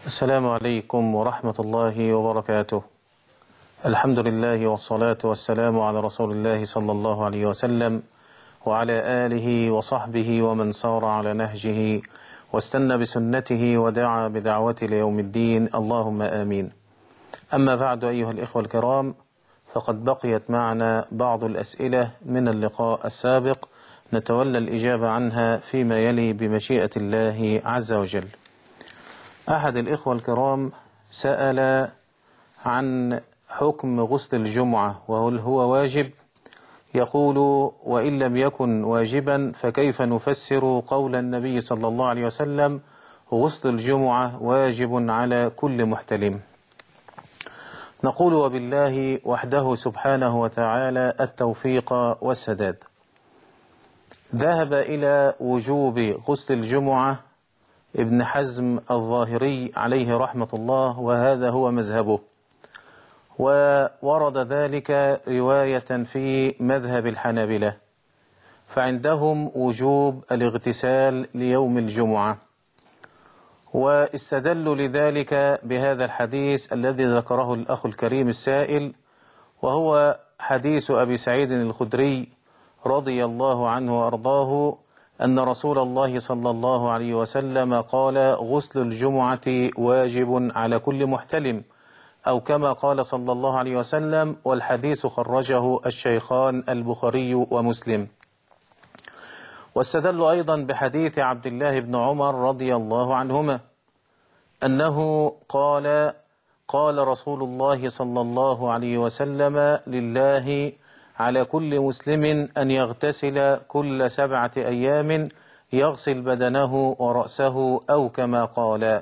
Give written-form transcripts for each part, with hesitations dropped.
السلام عليكم ورحمة الله وبركاته. الحمد لله والصلاة والسلام على رسول الله صلى الله عليه وسلم وعلى آله وصحبه ومن سار على نهجه واستنى بسنته ودعا بدعوته ليوم الدين، اللهم آمين. أما بعد، أيها الإخوة الكرام، فقد بقيت معنا بعض الأسئلة من اللقاء السابق نتولى الإجابة عنها فيما يلي بمشيئة الله عز وجل. أحد الإخوة الكرام سأل عن حكم غسل الجمعة وهل هو واجب؟ يقول: وإن لم يكن واجبا فكيف نفسر قول النبي صلى الله عليه وسلم: غسل الجمعة واجب على كل محتلم؟ نقول: وبالله وحده سبحانه وتعالى التوفيق والسداد. ذهب إلى وجوب غسل الجمعة ابن حزم الظاهري عليه رحمة الله، وهذا هو مذهبه، وورد ذلك رواية في مذهب الحنابلة، فعندهم وجوب الاغتسال ليوم الجمعة، واستدلوا لذلك بهذا الحديث الذي ذكره الأخ الكريم السائل، وهو حديث أبي سعيد الخدري رضي الله عنه وأرضاه أن رسول الله صلى الله عليه وسلم قال: غسل الجمعة واجب على كل محتلم، أو كما قال صلى الله عليه وسلم، والحديث خرجه الشيخان البخاري ومسلم. واستدلوا أيضا بحديث عبد الله بن عمر رضي الله عنهما أنه قال: قال رسول الله صلى الله عليه وسلم: لله على كل مسلم أن يغتسل كل 7 أيام، يغسل بدنه ورأسه، أو كما قال.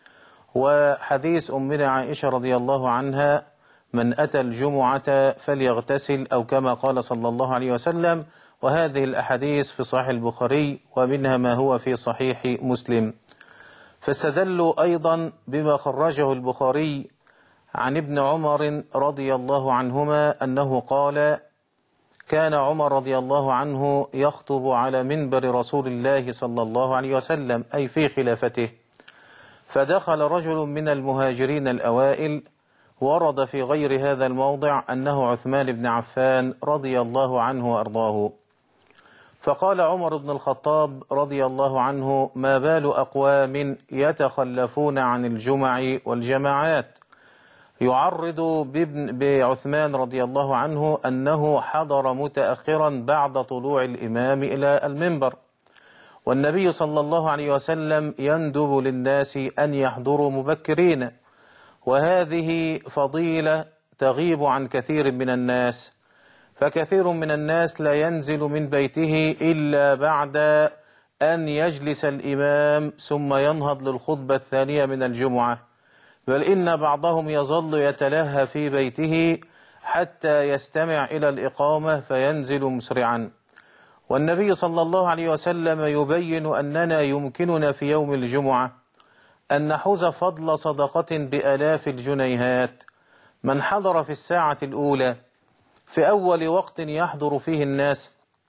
وحديث أمنا عائشة رضي الله عنها: من أتى الجمعة فليغتسل، أو كما قال صلى الله عليه وسلم. وهذه الأحاديث في صحيح البخاري، ومنها ما هو في صحيح مسلم. فاستدلوا أيضا بما خرجه البخاري عن ابن عمر رضي الله عنهما أنه قال: كان عمر رضي الله عنه يخطب على منبر رسول الله صلى الله عليه وسلم، أي في خلافته، فدخل رجل من المهاجرين الأوائل، ورد في غير هذا الموضع أنه عثمان بن عفان رضي الله عنه وأرضاه. فقال عمر بن الخطاب رضي الله عنه: ما بال أقوام يتخلفون عن الجمع والجماعات؟ يعرض بعثمان رضي الله عنه أنه حضر متأخرا بعد طلوع الإمام إلى المنبر، والنبي صلى الله عليه وسلم يندب للناس أن يحضروا مبكرين، وهذه فضيلة تغيب عن كثير من الناس، فكثير من الناس لا ينزل من بيته إلا بعد أن يجلس الإمام ثم ينهض للخطبة الثانية من الجمعة، بل إن بعضهم يظل يتلهى في بيته حتى يستمع إلى الإقامة فينزل مسرعا. والنبي صلى الله عليه وسلم يبين أننا يمكننا في يوم الجمعة أن نحوز فضل صدقة بآلاف الجنيهات. من حضر في الساعة الأولى في أول وقت يحضر فيه الناس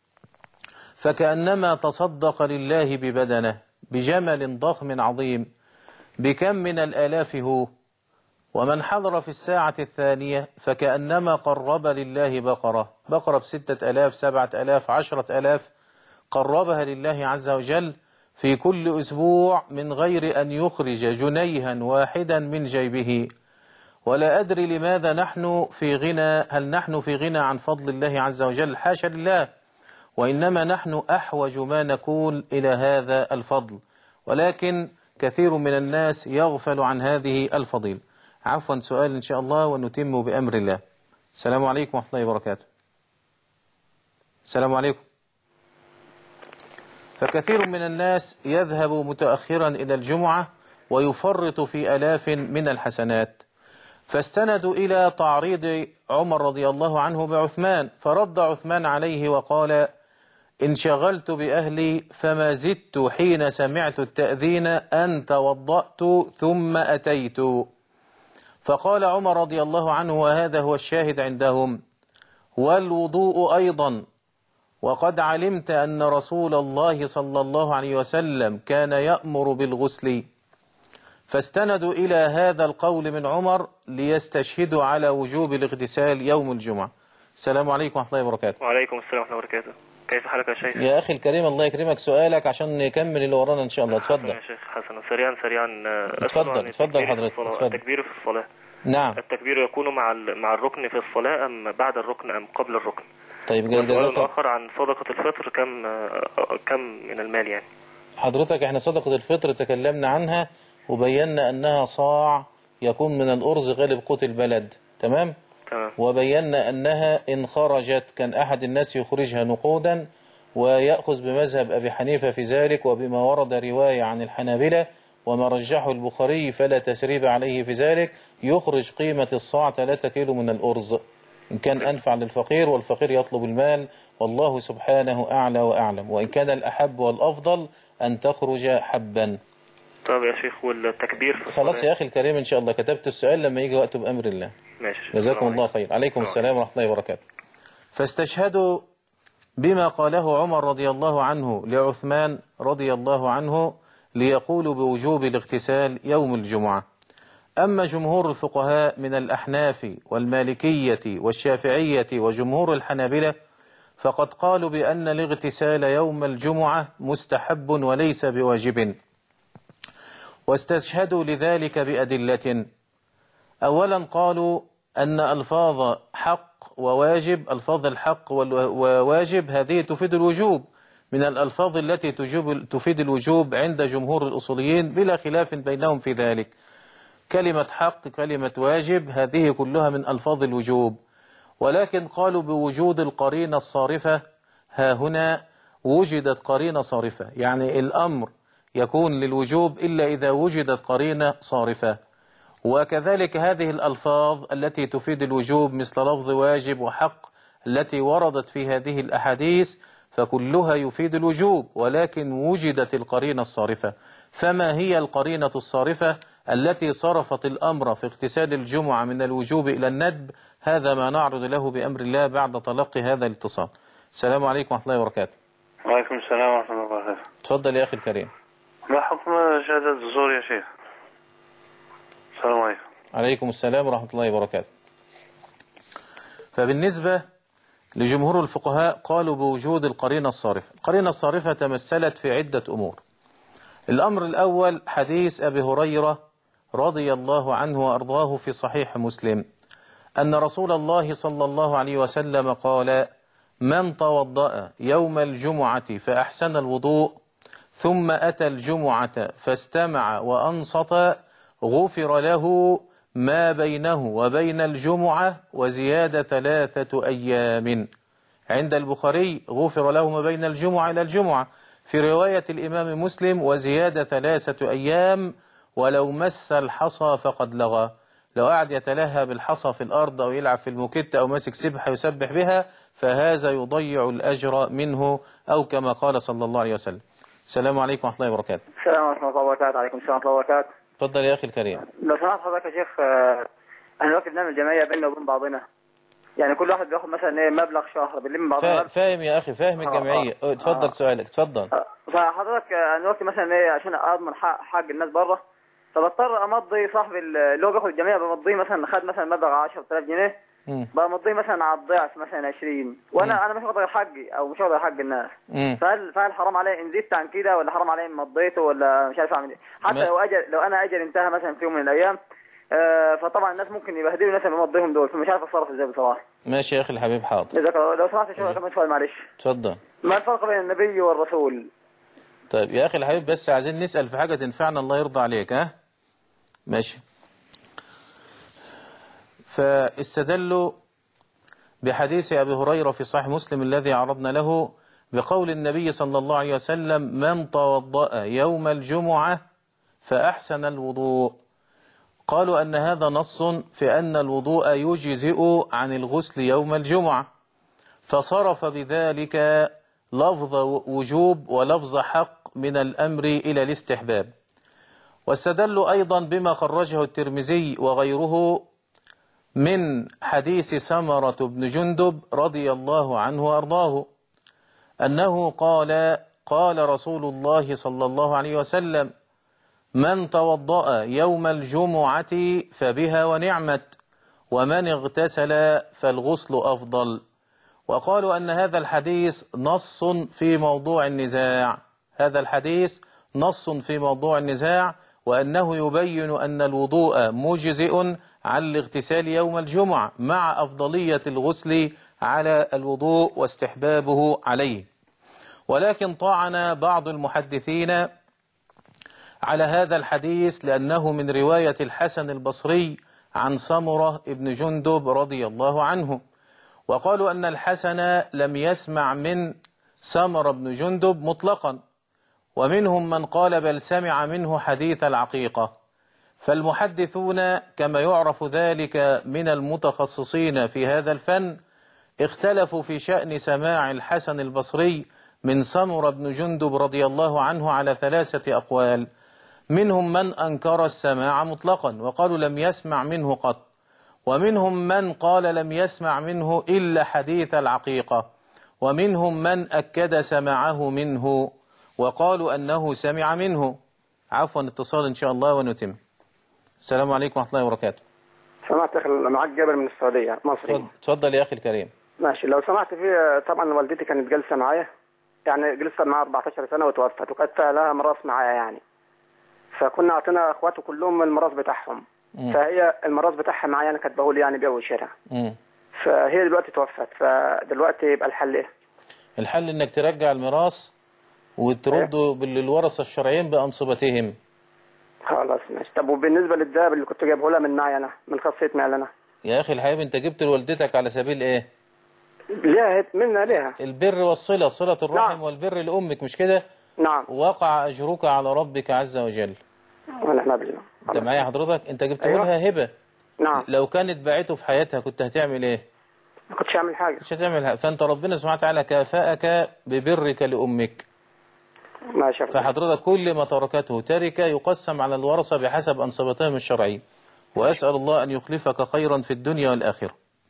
فكأنما تصدق لله ببدنه، بجمل ضخم عظيم، بكم من الآلاف هو. ومن حضر في الساعة الثانية فكأنما قرب لله بقرة ب6,000 7,000 10,000، قربها لله عز وجل في كل أسبوع من غير أن يخرج جنيها واحدا من جيبه. ولا أدري لماذا نحن في غنى، هل نحن في غنى عن فضل الله عز وجل؟ حاشا لله، وإنما نحن أحوج ما نكون إلى هذا الفضل، ولكن كثير من الناس يغفل عن هذه الفضيلة. عفوا، سؤال إن شاء الله ونتم بأمر الله. السلام عليكم ورحمة الله وبركاته. السلام عليكم. فكثير من الناس يذهب متأخرا إلى الجمعة ويفرط في آلاف من الحسنات، فاستندوا إلى تعريض عمر رضي الله عنه بعثمان، فرد عثمان عليه وقال: انشغلت بأهلي فما زدت حين سمعت التأذين أن توضأت ثم أتيت. فقال عمر رضي الله عنه، وهذا هو الشاهد عندهم: والوضوء أيضا، وقد علمت أن رسول الله صلى الله عليه وسلم كان يأمر بالغسل، فاستندوا إلى هذا القول من عمر ليستشهدوا على وجوب الاغتسال يوم الجمعة. السلام عليكم ورحمة الله وبركاته. وعليكم السلام ورحمة الله وبركاته. كيف حالك يا شيخ؟ يا أخي الكريم الله يكرمك، سؤالك عشان نكمل اللي ورانا إن شاء الله. اتفضل يا شيخ حسنا. سريعا اتفضل حضرتك. التكبير في الصلاة. نعم. التكبير يكون مع الركن في الصلاة أم بعد الركن أم قبل الركن؟ طيب والسؤال الآخر عن صدقة الفطر كم من المال يعني؟ حضرتك احنا صدقة الفطر تكلمنا عنها وبينا أنها صاع يكون من الأرز غالب قوت البلد. تمام. وبينا أنها إن خرجت كان أحد الناس يخرجها نقودا ويأخذ بمذهب أبي حنيفة في ذلك، وبما ورد رواية عن الحنابلة وما رجحه البخاري فلا تسريب عليه في ذلك، يخرج قيمة الصاع 3 كيلو من الأرز إن كان أنفع للفقير، والفقير يطلب المال، والله سبحانه أعلى وأعلم. وإن كان الأحب والأفضل أن تخرج حبا. طب يا شيخ والتكبير خلاص يا أخي الكريم إن شاء الله كتبت السؤال لما يجي وقته بأمر الله. ماشي. جزاكم الله خير. عليكم السلام ورحمة الله وبركاته. فاستشهدوا بما قاله عمر رضي الله عنه لعثمان رضي الله عنه ليقولوا بوجوب الاغتسال يوم الجمعة. أما جمهور الفقهاء من الأحناف والمالكية والشافعية وجمهور الحنابلة فقد قالوا بأن الاغتسال يوم الجمعة مستحب وليس بواجب، واستشهدوا لذلك بأدلة. أولا قالوا أن ألفاظ حق وواجب، ألفاظ الحق وواجب هذه تفيد الوجوب، من الألفاظ التي تفيد الوجوب عند جمهور الأصوليين بلا خلاف بينهم في ذلك. كلمة حق كلمة واجب هذه كلها من ألفاظ الوجوب، ولكن قالوا بوجود القرينة الصارفة. ها هنا وجدت قرينة صارفة، يعني الأمر يكون للوجوب إلا إذا وجدت قرينة صارفة. وكذلك هذه الألفاظ التي تفيد الوجوب مثل لفظ واجب وحق التي وردت في هذه الأحاديث فكلها يفيد الوجوب، ولكن وجدت القرينة الصارفة. فما هي القرينة الصارفة التي صرفت الأمر في اغتسال الجمعة من الوجوب إلى الندب؟ هذا ما نعرض له بأمر الله بعد تلقي هذا الاتصال. السلام عليكم ورحمة الله وبركاته. وعليكم السلام ورحمة الله وبركاته. تفضل يا أخي الكريم. ما حكم شهادة الزور يا شيخ؟ السلام عليكم. عليكم السلام ورحمة الله وبركاته. فبالنسبة لجمهور الفقهاء قالوا بوجود القرينة الصارفة. القرينة الصارفة تمثلت في عدة أمور. الأمر الأول حديث أبي هريرة رضي الله عنه وأرضاه في صحيح مسلم أن رسول الله صلى الله عليه وسلم قال: من توضأ يوم الجمعة فأحسن الوضوء ثم أتى الجمعة فاستمع وأنصت غفر له ما بينه وبين الجمعة وزيادة 3 أيام. عند البخاري غفر له ما بين الجمعة إلى الجمعة. في رواية الإمام مسلم وزيادة 3 أيام ولو مس الحصى فقد لغى. لو قعد يتلهى بالحصى في الأرض أو يلعب في الموكيت أو ماسك سبحة يسبح بها فهذا يضيع الأجر منه، أو كما قال صلى الله عليه وسلم. السلام عليكم ورحمة الله وبركاته. السلام ورحمة الله وبركاته. عليكم السلام ورحمة الله وبركاته. تفضل يا أخي الكريم. لو سمحت حضرتك يا شيخ، احنا دلوقتي بنعمل جمعية بيننا وبين بعضنا، يعني كل واحد بياخد مثلا ايه مبلغ شهر بنلم بعضنا. فاهم يا أخي، فاهم الجمعية. اتفضل سؤالك. اتفضل. فحضرتك انا دلوقتي مثلا ايه عشان اضمن حق الناس بره، فبضطر امضي صاحب اللي هو بياخد الجمعية، بمضيه مثلا خد مثلا مبلغ 10000 جنيه بمضيه مثلا على الضعف مثلا 20، وانا مش واخد غير حقي او مش واخد غير حق الناس. فهل حرام علي ان زدت عن كده، ولا حرام علي ان مضيته، ولا مش عارف اعمل ايه؟ حتى لو انا اجل انتهى مثلا في يوم من الايام، فطبعا الناس ممكن يبهدلوا الناس اللي مضيهم دول، فمش عارف اتصرف ازاي بصراحه. ماشي يا اخي الحبيب. حاضر. جزاك الله. لو سمحت شويه كمان سؤال معلش. اتفضل. ما الفرق بين النبي والرسول؟ طيب يا اخي الحبيب بس عايزين نسأل في حاجة تنفعنا، الله يرضى عليك. ماشي. فاستدلوا بحديث أبي هريرة في صحيح مسلم الذي عرضنا له بقول النبي صلى الله عليه وسلم: من توضأ يوم الجمعة فأحسن الوضوء. قالوا أن هذا نص في أن الوضوء يجزئ عن الغسل يوم الجمعة، فصرف بذلك لفظ وجوب ولفظ حق من الأمر إلى الاستحباب. واستدلوا أيضا بما خرجه الترمذي وغيره من حديث سمرة بن جندب رضي الله عنه وأرضاه أنه قال: قال رسول الله صلى الله عليه وسلم: من توضأ يوم الجمعة فبها ونعمت، ومن اغتسل فالغسل أفضل. وقالوا أن هذا الحديث نص في موضوع النزاع، هذا الحديث نص في موضوع النزاع، وأنه يبين أن الوضوء مجزئ عن الاغتسال يوم الجمعة مع أفضلية الغسل على الوضوء واستحبابه عليه. ولكن طعن بعض المحدثين على هذا الحديث لأنه من رواية الحسن البصري عن سمرة بن جندب رضي الله عنه، وقالوا أن الحسن لم يسمع من سمرة بن جندب مطلقا، ومنهم من قال بل سمع منه حديث العقيقة. فالمحدثون كما يعرف ذلك من المتخصصين في هذا الفن اختلفوا في شأن سماع الحسن البصري من سمرة بن جندب رضي الله عنه على 3 أقوال. منهم من أنكر السماع مطلقا وقالوا لم يسمع منه قط، ومنهم من قال لم يسمع منه إلا حديث العقيقة، ومنهم من أكد سماعه منه وقالوا أنه سمع منه. عفوا اتصال إن شاء الله ونتم. السلام عليكم ورحمة الله وبركاته. سمعت يا أخي معك جابر من السعودية مصري. تفضل يا أخي الكريم. ماشي. لو سمحت، في طبعا والدتي كانت جالسة معايا، يعني جلست معاها 14 سنة وتوفت، وكانت لها ميراث معايا يعني، فكنا اعطينا اخواته كلهم الميراث بتاعهم. فهي الميراث بتاعها معايا انا كاتبه لي يعني بيع وشراء. فهي دلوقتي توفت، فدلوقتي يبقى الحل ايه؟ الحل انك ترجع الميراث وترده بالورثه الشرعيين بانصبتهم. خلاص ماشي. طب وبالنسبه للذهب اللي كنت جايبه لها من معي انا، من خاصيه معي انا يا اخي الحبيب، انت جبت لوالدتك على سبيل ايه؟ ليها منها ليها البر والصله، صله الرحم. نعم. والبر لامك، مش كده؟ نعم. وقع اجرك على ربك عز وجل. ونعم بالله. انت معايا حضرتك؟ انت جبت أيوة. لها هبه. نعم. لو كانت باعته في حياتها كنت هتعمل ايه؟ ما كنتش اعمل حاجه. مش هتعمل حاجه. فانت ربنا سبحانه وتعالى كافأك ببرك لامك. ماشي. فحضرتك كل ما تركته تركه يقسم على الورثه بحسب انصبتهم الشرعي، واسال الله ان يخلفك خيرا في الدنيا والاخره.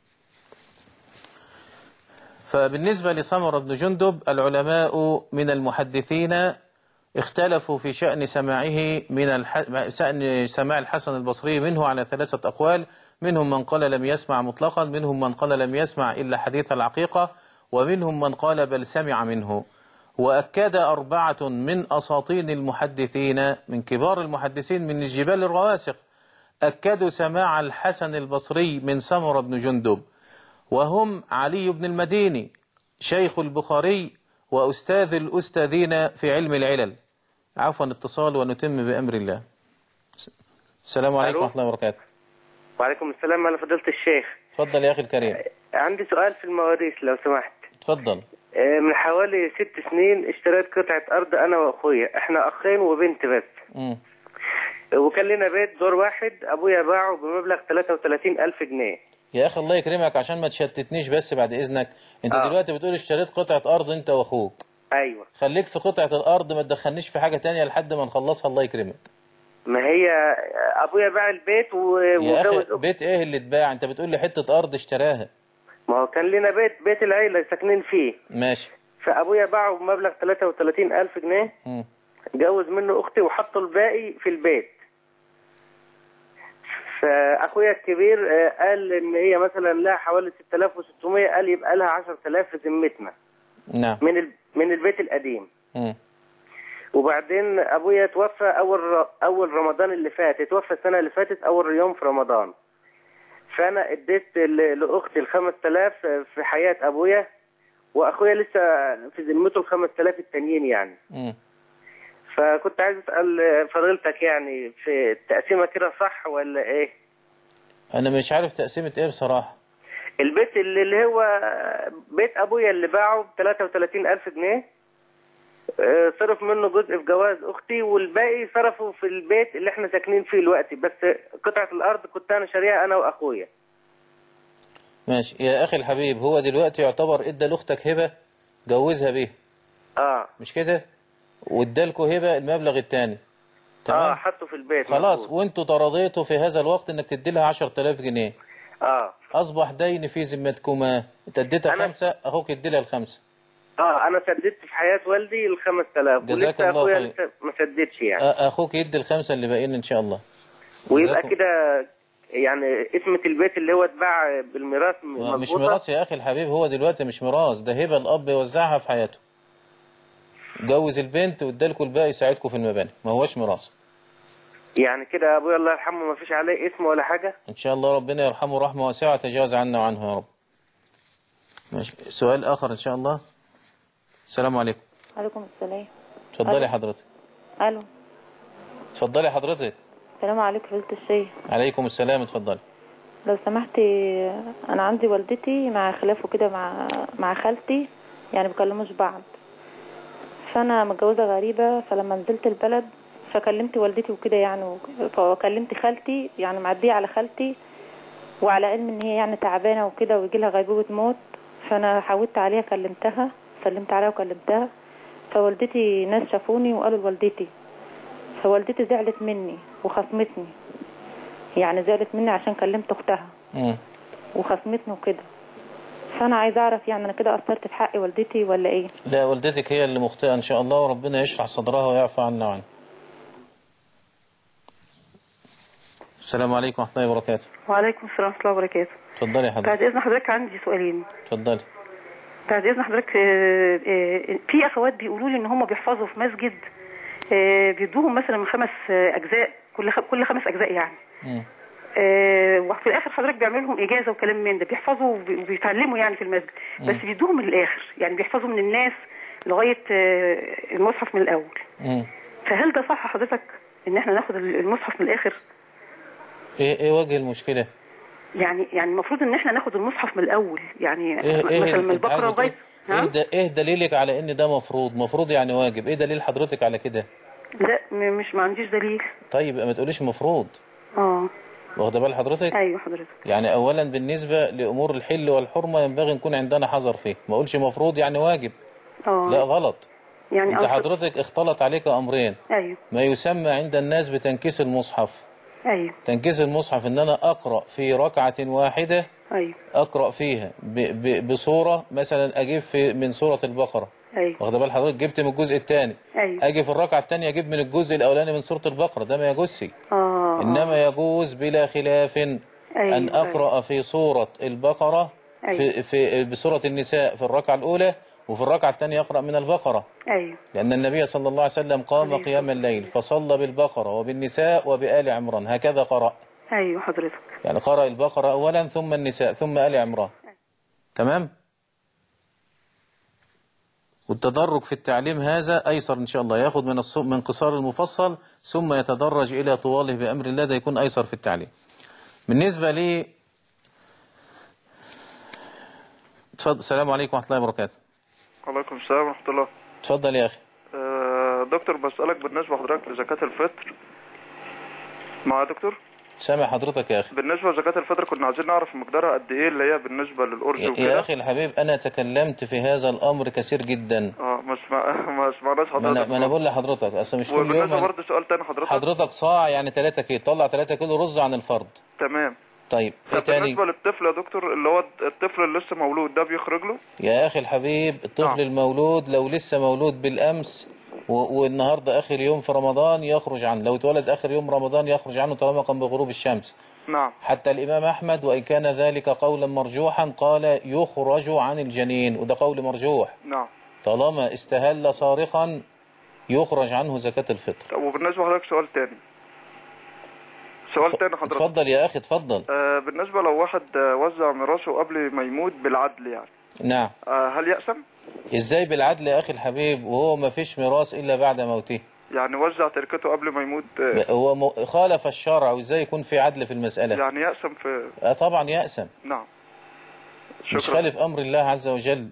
فبالنسبه لسمرة بن جندب، العلماء من المحدثين اختلفوا في شأن سماعه شأن سماع الحسن البصري منه على 3 أقوال. منهم من قال لم يسمع مطلقا، منهم من قال لم يسمع إلا حديث العقيقة، ومنهم من قال بل سمع منه. وأكد 4 من أساطين المحدثين من كبار المحدثين من الجبال الرواسق أكدوا سماع الحسن البصري من سمرة بن جندب، وهم علي بن المديني شيخ البخاري وأستاذ الأستاذين في علم العلل. عفوا اتصال ونتم بأمر الله. السلام عليكم ورحمة الله وبركاته. وعليكم السلام على فضيلة الشيخ. تفضل يا أخي الكريم. عندي سؤال في المواريث لو سمحت. تفضل. من حوالي 6 سنين اشتريت قطعة أرض أنا وأخويا، إحنا أخين وبنت بس. وكان لنا بيت دور واحد، أبويا باعه بمبلغ 33,000 جنيه. يا أخي الله يكرمك عشان ما تشتتنيش بس بعد إذنك، أنت دلوقتي بتقول اشتريت قطعة أرض أنت وأخوك. أيوة. خليك في قطعة الأرض، ما تدخلنيش في حاجة تانية لحد ما نخلصها الله يكرمك. ما هي أبويا باع البيت يا أخي بيت إيه اللي اتباع؟ أنت بتقول لي حتة أرض اشتراها. ما هو كان لنا بيت العيلة ساكنين فيه. ماشي. فأبويا باعه بمبلغ 33,000 جنيه. جوز منه أختي وحطوا الباقي في البيت. فأخويا الكبير قال إن هي مثلا لها حوالي 6,600، قال يبقى لها 10,000 في ذمتنا. نعم. من البيت القديم. وبعدين أبويا توفى أول رمضان اللي فات، توفى السنة اللي فاتت أول يوم في رمضان. فأنا اديت لأختي 5,000 في حياة أبويا، وأخويا لسه في ذمته 5,000 التانيين يعني. فكنت عايز أسأل فضيلتك يعني في التقسيمة كده صح ولا إيه؟ أنا مش عارف تقسيمة إيه بصراحة. البيت اللي هو بيت أبويا اللي باعه ب33,000 جنيه، صرف منه جزء في جواز أختي، والباقي صرفه في البيت اللي احنا ساكنين فيه دلوقتي، بس قطعة الأرض كنت أنا شاريها أنا وأخويا. ماشي يا أخي الحبيب، هو دلوقتي يعتبر إدى لأختك هبة جوزها بيه. مش كده؟ وادالكوا هبة المبلغ الثاني. تمام؟ حطه في البيت. خلاص مفروض. وانتوا تراضيتوا في هذا الوقت انك تدي لها 10,000 جنيه. أصبح دين في ذمتكما. انت اديتها 5، أخوك ادي لها ال5. انا سددت في حياة والدي ال 5000 جزاك ولسه الله اخويا خير. لسه ما سددش يعني. اخوك يدي ال5 اللي باقيين ان شاء الله. ويبقى جزاكم. كده يعني اسمة البيت اللي هو اتباع بالميراث مظبوطة. مش ميراث يا اخي الحبيب، هو دلوقتي مش ميراث، ده هبه الاب يوزعها في حياته. جوز البنت وادالكوا الباقي يساعدكم في المباني، ما هوش ميراث. يعني كده ابويا الله يرحمه ما فيش عليه اسم ولا حاجة؟ ان شاء الله ربنا يرحمه رحمه واسعه ويتجاوز عنا وعنه يا رب. ماشي، سؤال اخر ان شاء الله. السلام عليكم. عليكم السلام. اتفضلي حضرتك. الو. اتفضلي حضرتك. السلام عليكم فضيلة الشيخ. عليكم السلام، اتفضلي. لو سمحتي، انا عندي والدتي مع خلافه كده مع خالتي، يعني بيكلموش بعض. فانا متجوزه غريبه، فلما نزلت البلد فكلمت والدتي وكده يعني، فكلمت خالتي يعني معديه على خالتي، وعلى علم ان هي يعني تعبانه وكده ويجي لها غيبوبه موت. فانا حاولت عليها، كلمتها، سلمت عليها وكلمتها. فوالدتي ناس شافوني وقالوا لوالدتي، فوالدتي زعلت مني وخصمتني، يعني زعلت مني عشان كلمت اختها وخصمتني وكده. فانا عايزه اعرف يعني انا كده قصرت في حق والدتي ولا ايه؟ لا، والدتك هي اللي مخطئه ان شاء الله، وربنا يشرح صدرها ويعفو عنا وعنها. السلام عليكم ورحمه الله وبركاته. وعليكم السلام ورحمه الله وبركاته. اتفضلي حضرتك. بعد اذن حضرتك عندي سؤالين. اتفضلي. بعد اذن حضرتك، في اخوات بيقولوا لي ان هم بيحفظوا في مسجد، بيدوهم مثلا من 5 اجزاء، كل 5 اجزاء يعني. وفي الاخر حضرتك بيعملوا لهم اجازه وكلام من ده، بيحفظوا وبيتعلموا يعني في المسجد، بس بيدوهم من الاخر، يعني بيحفظوا من الناس لغايه المصحف من الاول. فهل ده صح حضرتك ان احنا ناخد المصحف من الاخر؟ ايه وجه المشكله؟ يعني المفروض ان احنا ناخد المصحف من الاول، يعني مثلا من البقره لغايه. ايه دليلك على ان ده مفروض يعني واجب؟ ايه دليل حضرتك على كده؟ لا ما عنديش دليل. طيب ما تقوليش مفروض. واخده بال حضرتك؟ ايوه حضرتك. يعني اولا بالنسبه لامور الحل والحرمه ينبغي نكون عندنا حذر فيه، ما اقولش مفروض يعني واجب. لا غلط. يعني انت حضرتك اختلط عليك امرين. ايوه. ما يسمى عند الناس بتنكيس المصحف. ايوه. تنكيس المصحف ان انا اقرا في ركعه واحده. ايوه. اقرا فيها بصوره، مثلا اجيب من سوره البقره. ايوه. واخده بال حضرتك؟ جبت من الجزء الثاني. ايوه. اجي في الركعه الثانيه اجيب من الجزء الاولاني من سوره البقره، ده ما يجوزش. انما يجوز بلا خلاف ان اقرا في سوره البقره في بسوره النساء في الركعه الاولى، وفي الركعه الثانيه يقرا من البقره. لان النبي صلى الله عليه وسلم قام قيام الليل فصلى بالبقره وبالنساء وبآل عمران، هكذا قرأ. ايوه حضرتك. يعني قرأ البقره اولا ثم النساء ثم آل عمران. تمام. والتدرج في التعليم هذا أيسر إن شاء الله، يأخذ من قصار المفصل ثم يتدرج إلى طواله بأمر الله، ده يكون أيسر في التعليم. بالنسبة لي تفضل. السلام عليكم ورحمة الله وبركاته. وعليكم السلام ورحمة الله. تفضل يا أخي. دكتور بسألك بالنسبة لحضرتك لزكاة الفطر. معايا دكتور؟ سامع حضرتك يا أخي. بالنسبة لزكاة الفطر كنا عايزين نعرف مقدارها قد إيه، اللي هي بالنسبة للأرز وكده. يا أخي الحبيب أنا تكلمت في هذا الأمر كثير جدا. ما سمعناش حضرتك. ما أنا بقول لحضرتك أصل مش كل يوم. وبالنسبة برضه سؤال تاني حضرتك صاع يعني 3 كيلو، طلع 3 كيلو رز عن الفرد. تمام. طيب ايه تاني؟ بالنسبة للطفل يا دكتور، اللي هو الطفل اللي لسه مولود ده بيخرج له؟ يا أخي الحبيب الطفل المولود لو لسه مولود بالأمس والنهاردة آخر يوم في رمضان يخرج عنه، لو اتولد آخر يوم رمضان يخرج عنه طالما قام بغروب الشمس. نعم. حتى الإمام أحمد وإن كان ذلك قولا مرجوحا قال يخرج عن الجنين، وده قول مرجوح. نعم. طالما استهل صارخا يخرج عنه زكاة الفطر. طب وبالنسبة لحضرتك سؤال تاني. حضرتك. اتفضل يا أخي اتفضل. بالنسبة لو واحد وزع ميراثه قبل ما يموت بالعدل يعني. نعم. هل يأثم؟ ازاي بالعدل يا أخي الحبيب وهو ما فيش ميراث إلا بعد موته؟ يعني وزع تركته قبل ما يموت. هو خالف الشرع، وازاي يكون في عدل في المسألة؟ يعني يأثم في. طبعا يأثم. نعم. شكرا. مش خالف أمر الله عز وجل.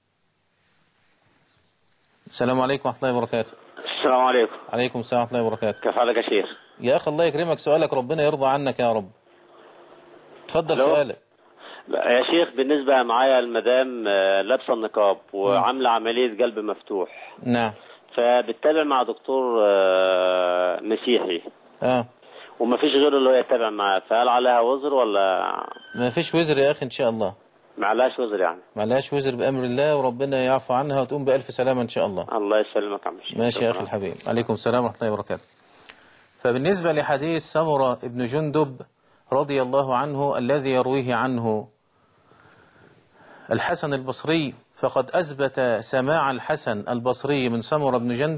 السلام عليكم ورحمة الله وبركاته. السلام عليكم. عليكم السلام ورحمة الله وبركاته. كيف حالك يا شيخ؟ يا أخي الله يكرمك، سؤالك ربنا يرضى عنك يا رب. تفضل سؤالك. يا شيخ بالنسبة معايا المدام لابسة النقاب وعاملة عملية قلب مفتوح. نعم. فبتتابع مع دكتور مسيحي. وما فيش غيره اللي هو يتابع معاه، فهل عليها وزر ولا؟ ما فيش وزر يا أخي إن شاء الله. معلهاش وزر يعني. معلهاش وزر بأمر الله، وربنا يعفو عنها وتقوم بألف سلامة إن شاء الله. الله يسلمك يا عم الشيخ. ماشي يا أخي الحبيب. عليكم السلام ورحمة الله وبركاته. فبالنسبة لحديث سمرة بن جندب رضي الله عنه الذي يرويه عنه الحسن البصري، فقد أثبت سماع الحسن البصري من سمرة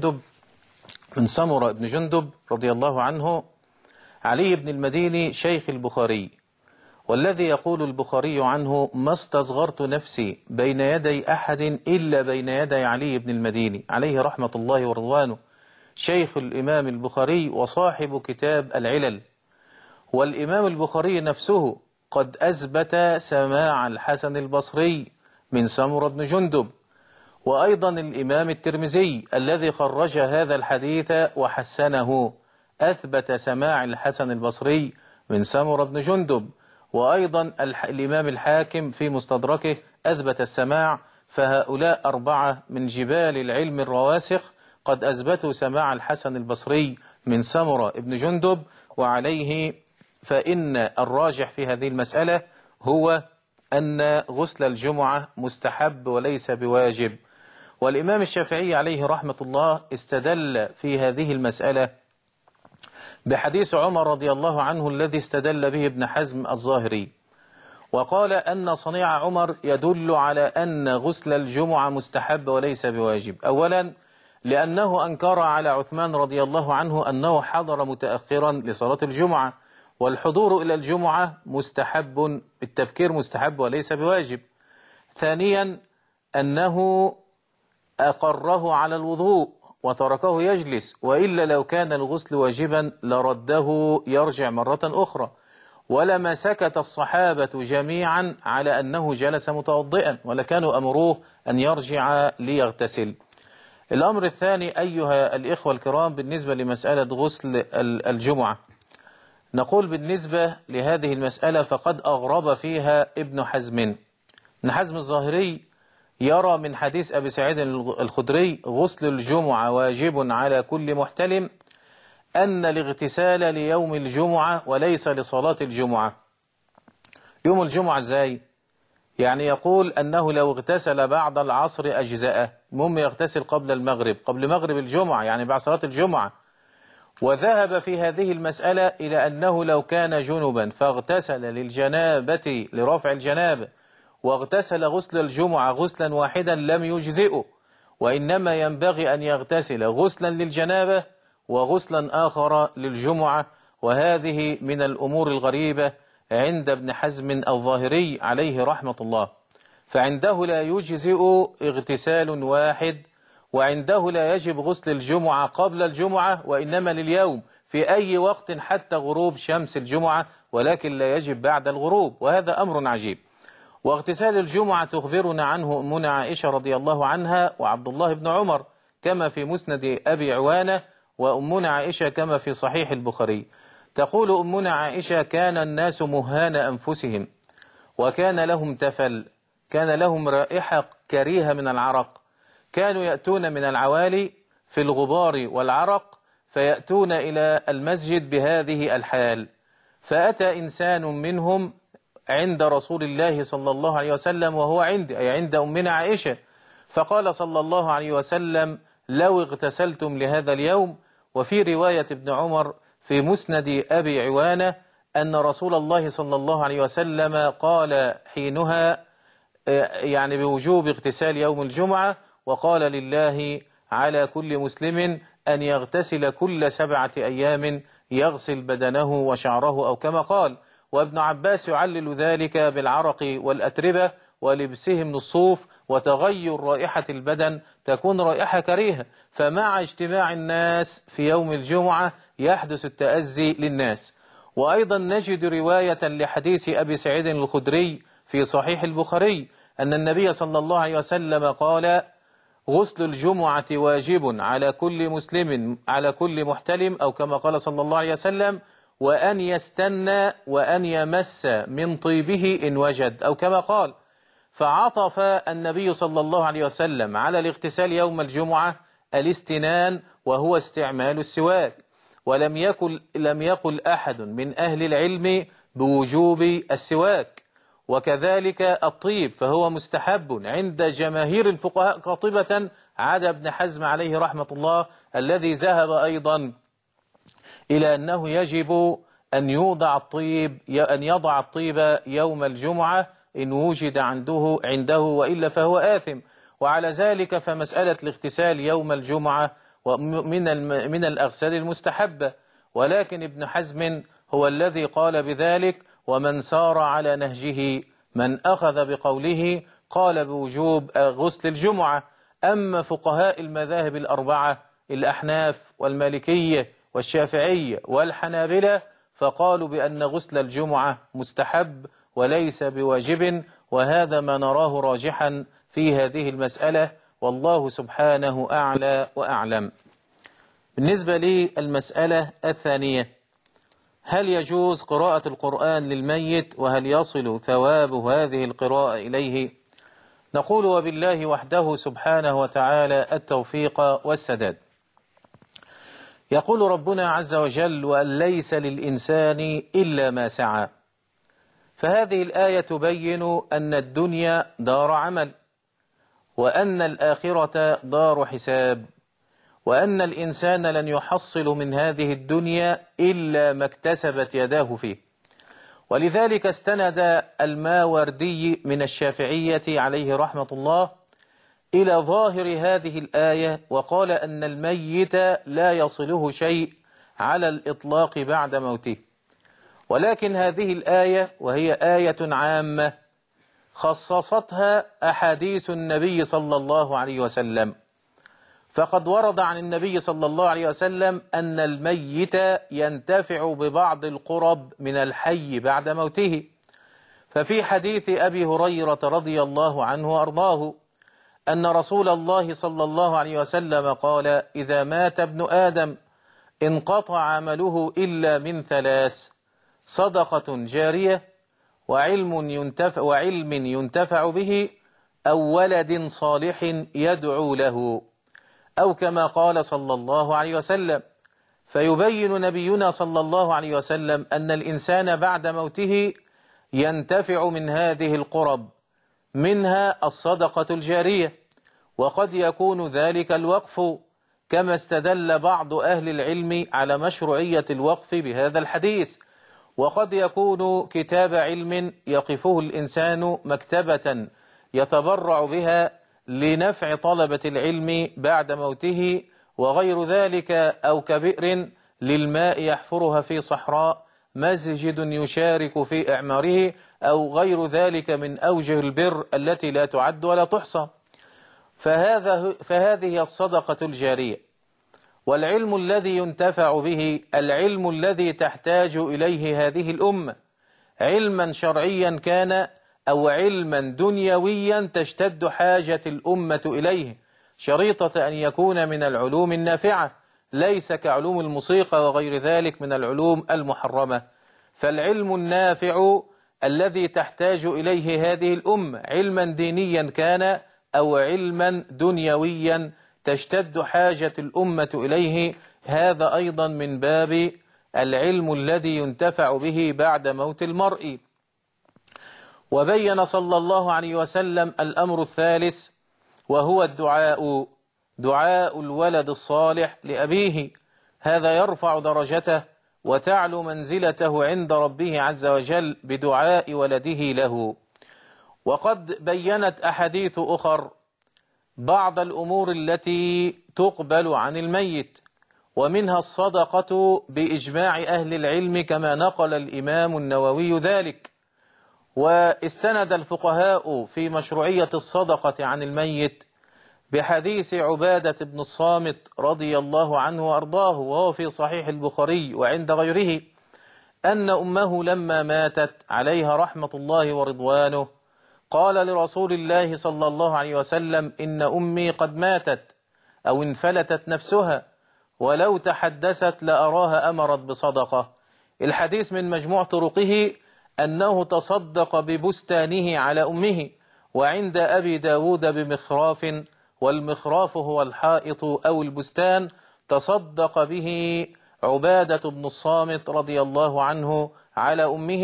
بن جندب رضي الله عنه علي بن المديني شيخ البخاري، والذي يقول البخاري عنه: ما استصغرت نفسي بين يدي أحد إلا بين يدي علي بن المديني عليه رحمة الله ورضوانه، شيخ الإمام البخاري وصاحب كتاب العلل. والإمام البخاري نفسه قد أثبت سماع الحسن البصري من سمرة بن جندب، وأيضا الإمام الترمذي الذي خرج هذا الحديث وحسنه أثبت سماع الحسن البصري من سمرة بن جندب، وأيضا الإمام الحاكم في مستدركه أثبت السماع. فهؤلاء 4 من جبال العلم الرواسخ قد أثبتوا سماع الحسن البصري من سمرة بن جندب، وعليه فإن الراجح في هذه المسألة هو أن غسل الجمعة مستحب وليس بواجب. والإمام الشافعي عليه رحمة الله استدل في هذه المسألة بحديث عمر رضي الله عنه الذي استدل به ابن حزم الظاهري، وقال أن صنيع عمر يدل على أن غسل الجمعة مستحب وليس بواجب. أولا لأنه أنكر على عثمان رضي الله عنه أنه حضر متأخرا لصلاة الجمعة، والحضور إلى الجمعة مستحب، التبكير مستحب وليس بواجب. ثانيا أنه أقره على الوضوء وتركه يجلس، وإلا لو كان الغسل واجبا لرده يرجع مرة أخرى، ولما سكت الصحابة جميعا على أنه جلس متوضئا، ولكانوا أمروه أن يرجع ليغتسل. الأمر الثاني أيها الإخوة الكرام بالنسبة لمسألة غسل الجمعة، نقول بالنسبة لهذه المسألة فقد أغرب فيها ابن حزم. ابن حزم الظاهري يرى من حديث أبي سعيد الخدري غسل الجمعة واجب على كل محتلم أن الاغتسال ليوم الجمعة وليس لصلاة الجمعة. يوم الجمعة ازاي؟ يعني يقول أنه لو اغتسل بعد العصر أجزاءه، المهم يغتسل قبل المغرب، قبل مغرب الجمعة يعني بعد صلاة الجمعة. وذهب في هذه المسألة إلى أنه لو كان جنبا فاغتسل للجنابة لرفع الجنابة واغتسل غسل الجمعة غسلا واحدا لم يجزئه، وإنما ينبغي أن يغتسل غسلا للجنابة وغسلا آخر للجمعة. وهذه من الأمور الغريبة عند ابن حزم الظاهري عليه رحمة الله، فعنده لا يجزئ اغتسال واحد، وعنده لا يجب غسل الجمعة قبل الجمعة، وإنما لليوم في أي وقت حتى غروب شمس الجمعة، ولكن لا يجب بعد الغروب، وهذا أمر عجيب. واغتسال الجمعة تخبرنا عنه أمنا عائشة رضي الله عنها وعبد الله بن عمر كما في مسند أبي عوانة، وأمنا عائشة كما في صحيح البخاري. تقول أمنا عائشة: كان الناس مهان أنفسهم، وكان لهم تفل، كان لهم رائحة كريهة من العرق، كانوا يأتون من العوالي في الغبار والعرق فيأتون إلى المسجد بهذه الحال. فأتى إنسان منهم عند رسول الله صلى الله عليه وسلم وهو أي عند أمنا عائشة، فقال صلى الله عليه وسلم: لو اغتسلتم لهذا اليوم. وفي رواية ابن عمر في مسند أبي عوانة أن رسول الله صلى الله عليه وسلم قال حينها يعني بوجوب اغتسال يوم الجمعة، وقال: لله على كل مسلم أن يغتسل كل 7 أيام يغسل بدنه وشعره، أو كما قال. وابن عباس يعلل ذلك بالعرق والأتربة ولبسهم الصوف وتغير رائحة البدن، تكون رائحة كريهة، فمع اجتماع الناس في يوم الجمعة يحدث التأذي للناس. وأيضا نجد رواية لحديث أبي سعيد الخدري في صحيح البخاري أن النبي صلى الله عليه وسلم قال: غسل الجمعة واجب على كل مسلم على كل محتلم، أو كما قال صلى الله عليه وسلم: وأن يستنى وأن يمس من طيبه إن وجد، أو كما قال. فعطف النبي صلى الله عليه وسلم على الاغتسال يوم الجمعة الاستنان، وهو استعمال السواك، لم يقل أحد من أهل العلم بوجوب السواك. وكذلك الطيب فهو مستحب عند جماهير الفقهاء قاطبة عدا ابن حزم عليه رحمة الله الذي ذهب أيضا إلى أنه يجب أن يضع الطيب يوم الجمعة إن وجد عنده وإلا فهو آثم. وعلى ذلك فمسألة الاغتسال يوم الجمعة من الأغسال المستحبة، ولكن ابن حزم هو الذي قال بذلك، ومن سار على نهجه من أخذ بقوله قال بوجوب غسل الجمعة. أما فقهاء المذاهب الأربعة الأحناف والمالكية والشافعية والحنابلة فقالوا بأن غسل الجمعة مستحب وليس بواجب، وهذا ما نراه راجحا في هذه المسألة، والله سبحانه أعلى وأعلم. بالنسبة للمسألة الثانية، هل يجوز قراءة القرآن للميت وهل يصل ثواب هذه القراءة إليه؟ نقول وبالله وحده سبحانه وتعالى التوفيق والسداد. يقول ربنا عز وجل: وأن ليس للإنسان إلا ما سعى. فهذه الآية تبين أن الدنيا دار عمل، وأن الآخرة دار حساب، وأن الإنسان لن يحصل من هذه الدنيا إلا ما اكتسبت يداه فيه. ولذلك استند الماوردي من الشافعية عليه رحمة الله إلى ظاهر هذه الآية وقال أن الميت لا يصله شيء على الإطلاق بعد موته. ولكن هذه الآية وهي آية عامة خصصتها أحاديث النبي صلى الله عليه وسلم، فقد ورد عن النبي صلى الله عليه وسلم أن الميت ينتفع ببعض القرب من الحي بعد موته. ففي حديث أبي هريرة رضي الله عنه وأرضاه أن رسول الله صلى الله عليه وسلم قال: إذا مات ابن آدم انقطع عمله إلا من ثلاث: صدقة جارية، وعلم ينتفع به، أو ولد صالح يدعو له، أو كما قال صلى الله عليه وسلم. فيبين نبينا صلى الله عليه وسلم أن الإنسان بعد موته ينتفع من هذه القرب، منها الصدقة الجارية، وقد يكون ذلك الوقف، كما استدل بعض أهل العلم على مشروعية الوقف بهذا الحديث، وقد يكون كتاب علم يقفه الإنسان مكتبة يتبرع بها لنفع طلبة العلم بعد موته، وغير ذلك، أو كبئر للماء يحفرها في صحراء، مسجد يشارك في إعماره، أو غير ذلك من أوجه البر التي لا تعد ولا تحصى. فهذه الصدقة الجارية. والعلم الذي ينتفع به العلم الذي تحتاج إليه هذه الأمة، علما شرعيا كان أو علما دنيويا تشتد حاجة الأمة إليه، شريطة أن يكون من العلوم النافعة، ليس كعلوم الموسيقى وغير ذلك من العلوم المحرمة. فالعلم النافع الذي تحتاج إليه هذه الأمة، علما دينيا كان أو علما دنيويا تشتد حاجة الأمة إليه، هذا أيضا من باب العلم الذي ينتفع به بعد موت المرء. وبين صلى الله عليه وسلم الأمر الثالث، وهو دعاء الولد الصالح لأبيه، هذا يرفع درجته وتعلو منزلته عند ربه عز وجل بدعاء ولده له. وقد بينت أحاديث أخر بعض الأمور التي تقبل عن الميت، ومنها الصدقة بإجماع أهل العلم كما نقل الإمام النووي ذلك. واستند الفقهاء في مشروعية الصدقة عن الميت بحديث عبادة بن الصامت رضي الله عنه وأرضاه، وهو في صحيح البخاري وعند غيره، أن أمه لما ماتت عليها رحمة الله ورضوانه قال لرسول الله صلى الله عليه وسلم: إن أمي قد ماتت أو انفلتت نفسها، ولو تحدثت لأراها أمرت بصدقة. الحديث من مجموع طرقه أنه تصدق ببستانه على أمه. وعند أبي داود بمخراف، والمخراف هو الحائط أو البستان، تصدق به عبادة بن الصامت رضي الله عنه على أمه،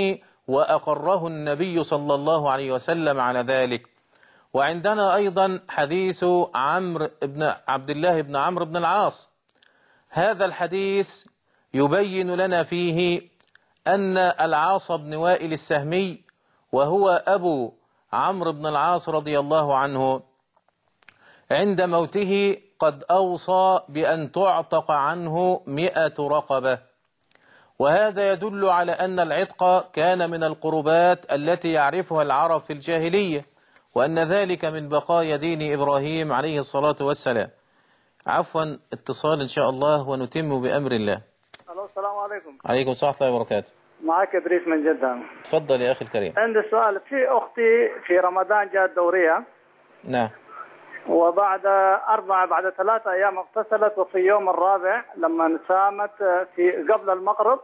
وأقره النبي صلى الله عليه وسلم على ذلك. وعندنا أيضا حديث عمرو بن عبد الله بن عمرو بن العاص. هذا الحديث يبين لنا فيه أن العاص بن وائل السهمي وهو أبو عمرو بن العاص رضي الله عنه عند موته قد أوصى بأن تعتق عنه 100 رقبة. وهذا يدل على أن العتق كان من القربات التي يعرفها العرب في الجاهلية، وأن ذلك من بقايا دين إبراهيم عليه الصلاة والسلام. عفوا اتصال إن شاء الله ونتم بأمر الله. السلام عليكم. عليكم السلام ورحمة الله وبركاته. معك إدريس من جدة. تفضل يا أخي الكريم. عندي سؤال. في أختي في رمضان جاءت دورية. نعم. وبعد 3 أيام اغتسلت، وفي يوم الرابع لما سامت في قبل المغرب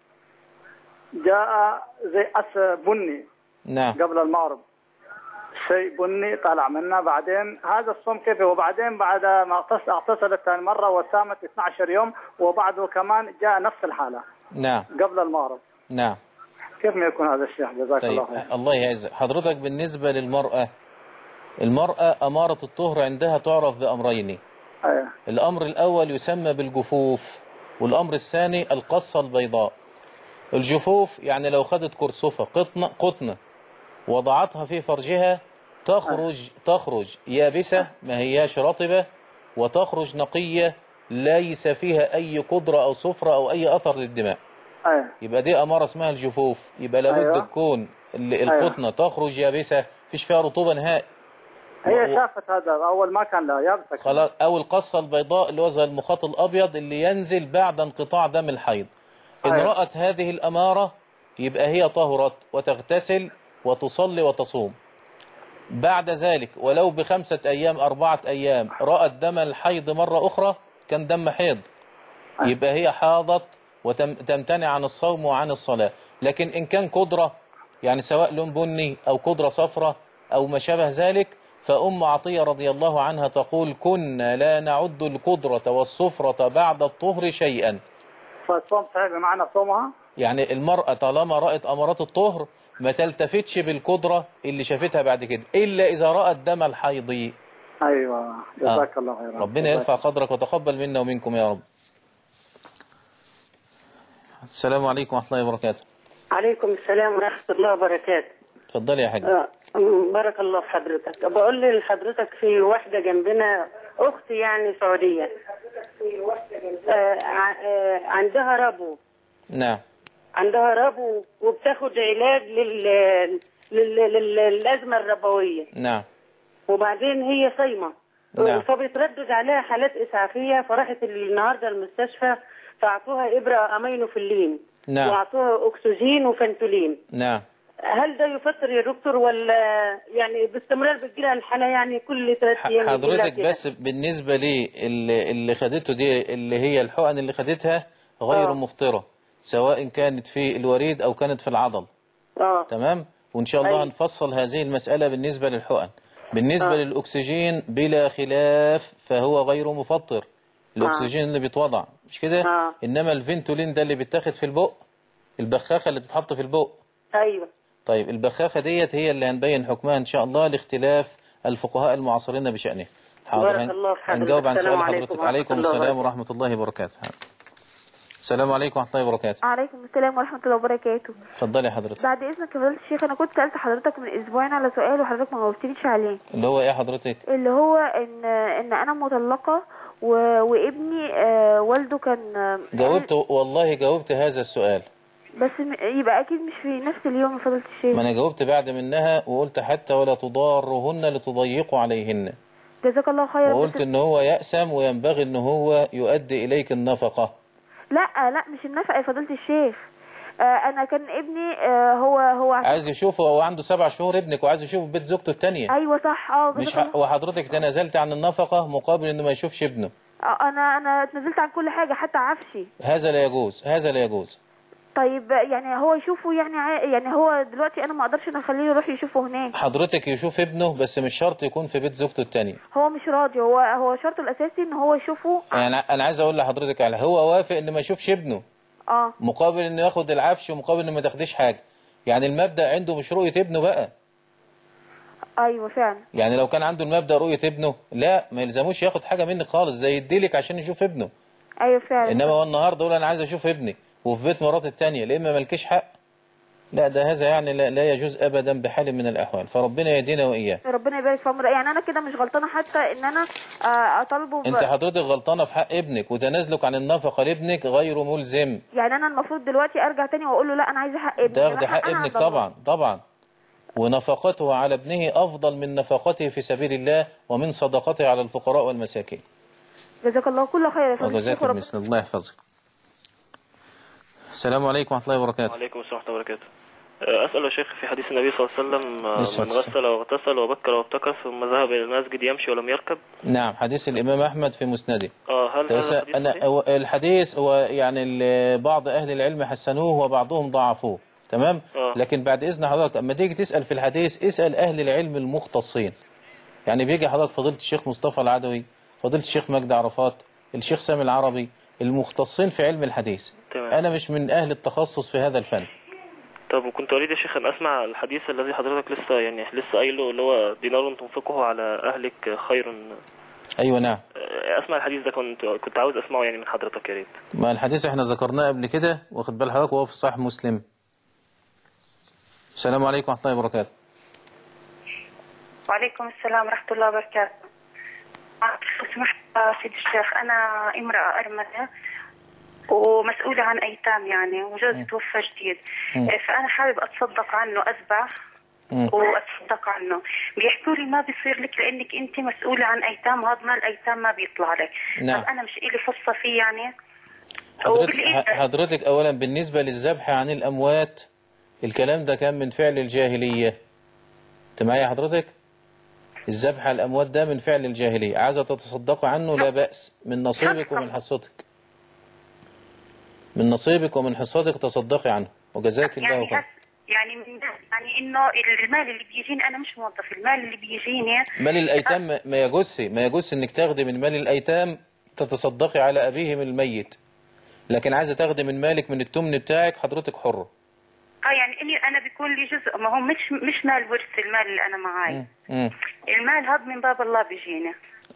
جاء زي أس بني. نعم. قبل المغرب شيء بني طلع منها. بعدين هذا الصوم كيف؟ وبعدين بعد ما اغتسلت ثاني مرة وسامت 12 يوم، وبعده كمان جاء نفس الحالة. نعم. قبل المغرب. نعم. كيف ما يكون هذا الشيخ؟ جزاك الله خير. الله يعزك. حضرتك بالنسبة للمرأة، المرأة أمارة الطهر عندها تعرف بأمرين. أيه. الأمر الأول يسمى بالجفوف، والأمر الثاني القصة البيضاء. الجفوف يعني لو خدت كرسفة قطنة وضعتها في فرجها تخرج يابسة ما هياش رطبة، وتخرج نقية ليس فيها أي قدرة أو صفرة أو أي أثر للدماء. أيه. يبقى دي أمارة اسمها الجفوف. يبقى لابد تكون القطنة تخرج يابسة فيش فيها رطوبة نهائي. هي شافت هذا أول ما كان لها يابسة خلاص. أو القصة البيضاء اللي هو زي المخاط الأبيض اللي ينزل بعد انقطاع دم الحيض. إن رأت هذه الأمارة يبقى هي طهرت وتغتسل وتصلي وتصوم. بعد ذلك ولو ب5 أيام 4 أيام رأت دم الحيض مرة أخرى كان دم حيض، يبقى هي حاضت وتمتنع عن الصوم وعن الصلاة. لكن إن كان قدرة يعني سواء لون بني أو قدرة صفرة أو ما شابه ذلك، فأم عطية رضي الله عنها تقول: كنا لا نعد القدرة والصفرة بعد الطهر شيئا. فالصوم صحيح بمعنى صومها؟ يعني المرأة طالما رأت أمارات الطهر ما تلتفتش بالقدرة اللي شافتها بعد كده إلا إذا رأت دم الحيض. أيوة. جزاك الله خيرا. ربنا يرفع قدرك وتقبل منا ومنكم يا رب. السلام عليكم ورحمة الله وبركاته. عليكم السلام ورحمة الله وبركاته. اتفضلي يا حاج. بارك الله في حضرتك. بقول لحضرتك في واحدة جنبنا أختي يعني سعودية، عندها ربو. نعم. عندها ربو وبتاخد علاج للأزمة الربوية. نعم. وبعدين هي صايمة. نعم. فبتردد عليها حالات إسعافية، فراحت النهاردة المستشفى فأعطوها إبرة أمينوفيلين. نعم. وأعطوها أكسجين وفنتولين. نعم. هل ده يفطر يا دكتور ولا يعني باستمرار بتجيلها الحالة يعني كل 3 أيام؟ حضرتك بس بالنسبة لي اللي خدته دي اللي هي الحقن اللي خدتها غير مفطرة، سواء كانت في الوريد أو كانت في العضل. تمام. وإن شاء الله هنفصل هذه المسألة بالنسبة للحقن. بالنسبة للأكسجين بلا خلاف فهو غير مفطر. الأكسجين اللي بيتوضع مش كده؟ إنما الفنتولين ده اللي بيتاخد في البق، البخاخة اللي بتتحط في البق. أيوة. طيب البخاخة ديت هي اللي هنبين حكمها إن شاء الله لاختلاف الفقهاء المعاصرين بشأنه. حاضر. هنجاوب عن سؤال حضرتك. عليكم السلام ورحمة الله وبركاته. السلام عليكم ورحمة الله وبركاته. عليكم السلام ورحمة الله وبركاته. اتفضلي حضرتك. بعد إذنك يا فضيلة الشيخ، أنا كنت سألت حضرتك من أسبوعين على سؤال وحضرتك ما جاوبتنيش عليه. اللي هو إيه حضرتك؟ اللي هو إن أنا مطلقة وابني والده كان جاوبت والله جاوبت هذا السؤال، بس يبقى أكيد مش في نفس اليوم يا فضيلة الشيخ. ما أنا جاوبت بعد منها وقلت حتى ولا تضارهن لتضيقوا عليهن. جزاك الله خيرا. وقلت إن هو يأسم وينبغي إن هو يؤدي إليك النفقة. لا مش النفقة يا فضيلة الشيخ. أنا كان ابني هو عايز يشوفه، هو عنده 7 شهور ابنك وعايز يشوفه في بيت زوجته الثانية. أيوة صح. مش وحضرتك تنازلت عن النفقة مقابل إنه ما يشوفش ابنه. أنا اتنازلت عن كل حاجة حتى عفشي. هذا لا يجوز، هذا لا يجوز. طيب يعني هو يشوفه يعني هو دلوقتي أنا ما أقدرش أخليه يروح يشوفه هناك. حضرتك يشوف ابنه بس مش شرط يكون في بيت زوجته الثانية. هو مش راضي، هو شرطه الأساسي إن هو يشوفه. يعني أنا عايز أقول لحضرتك على هو وافق إن ما يشوفش ابنه. مقابل إنه ياخد العفش ومقابل إنه ما تاخديش حاجة. يعني المبدأ عنده مش رؤية ابنه بقى. ايوه فعلا. يعني لو كان عنده المبدأ رؤية ابنه لا ما يلزموش ياخد حاجة منك خالص، ده يديلك عشان يشوف ابنه. ايوه فعلا. انما هو النهارده يقول انا عايز اشوف ابني وفي بيت مرات التانية، لا اما مالكيش حق، لا ده هذا يعني لا يجوز ابدا بحال من الاحوال، فربنا يهدينا واياه. ربنا يبارك في عمرك. يعني انا كده مش غلطانه حتى ان انا اطالبه انت حضرتك غلطانه في حق ابنك، وتنازلك عن النفقه لابنك غير ملزم. يعني انا المفروض دلوقتي ارجع تاني واقول له لا انا عايزه حق ابني؟ تاخدي حق ابنك طبعا، ونفقته على ابنه افضل من نفقته في سبيل الله ومن صدقته على الفقراء والمساكين. جزاك الله كل خير يا فندم. وجزاك المثل، الله يحفظك. السلام عليكم ورحمه الله وبركاته. وعليكم السلام ورحمه الله وبركاته. أسأل يا شيخ في حديث النبي صلى الله عليه وسلم من غسل واغتسل وبكر وابتكر ثم ذهب إلى المسجد يمشي ولم يركب. نعم، حديث الإمام أحمد في مسنده. هل هذا الحديث هو يعني بعض أهل العلم حسنوه وبعضهم ضعفوه، تمام؟ لكن بعد إذن حضرتك أما تيجي تسأل في الحديث اسأل أهل العلم المختصين. يعني بيجي حضرتك فضيلة الشيخ مصطفى العدوي، فضيلة الشيخ مجدي عرفات، الشيخ سامي العربي، المختصين في علم الحديث. تمام. أنا مش من أهل التخصص في هذا الفن. طب وكنت أريد يا شيخ أن أسمع الحديث الذي حضرتك لسه قايله، اللي هو دينار تنفقه على أهلك خير. أيوة نعم. أسمع الحديث ده، كنت عاوز أسمعه يعني من حضرتك يا ريت. ما الحديث احنا ذكرناه قبل كده، واخد بال حضرتك، وهو في صحيح مسلم. السلام عليكم ورحمة الله وبركاته. وعليكم السلام ورحمة الله وبركاته. لو سمحت سيدي الشيخ، أنا امرأة أرملة ومسؤولة عن أيتام يعني، وجوزي توفى جديد، فأنا حابب أتصدق عنه، أذبح وأتصدق عنه. بيحكوا لي ما بيصير لك لأنك أنت مسؤولة عن أيتام، وهذا مال الأيتام ما بيطلع لك. نعم. طب أنا مش إلي فرصة فيه يعني؟ حضرتك أولا بالنسبة للذبح عن الأموات الكلام ده كان من فعل الجاهلية. أنت معايا حضرتك؟ الذبح على الأموات ده من فعل الجاهلية، عايزة تتصدق عنه لا بأس، من نصيبك ومن حصتك، من نصيبك ومن حصتك تصدقي عنه، وجزاك الله خير. يعني انه المال اللي بيجيني انا مش موظف، المال اللي بيجيني مال الايتام ما يجوز انك تاخدي من مال الايتام تتصدقي على ابيهم الميت، لكن عايزه تاخدي من مالك من التمن بتاعك حضرتك حره. يعني اني انا بيكون لي جزء، ما هو مش مال ورث، المال اللي انا معاي المال هذا من باب الله بيجينا.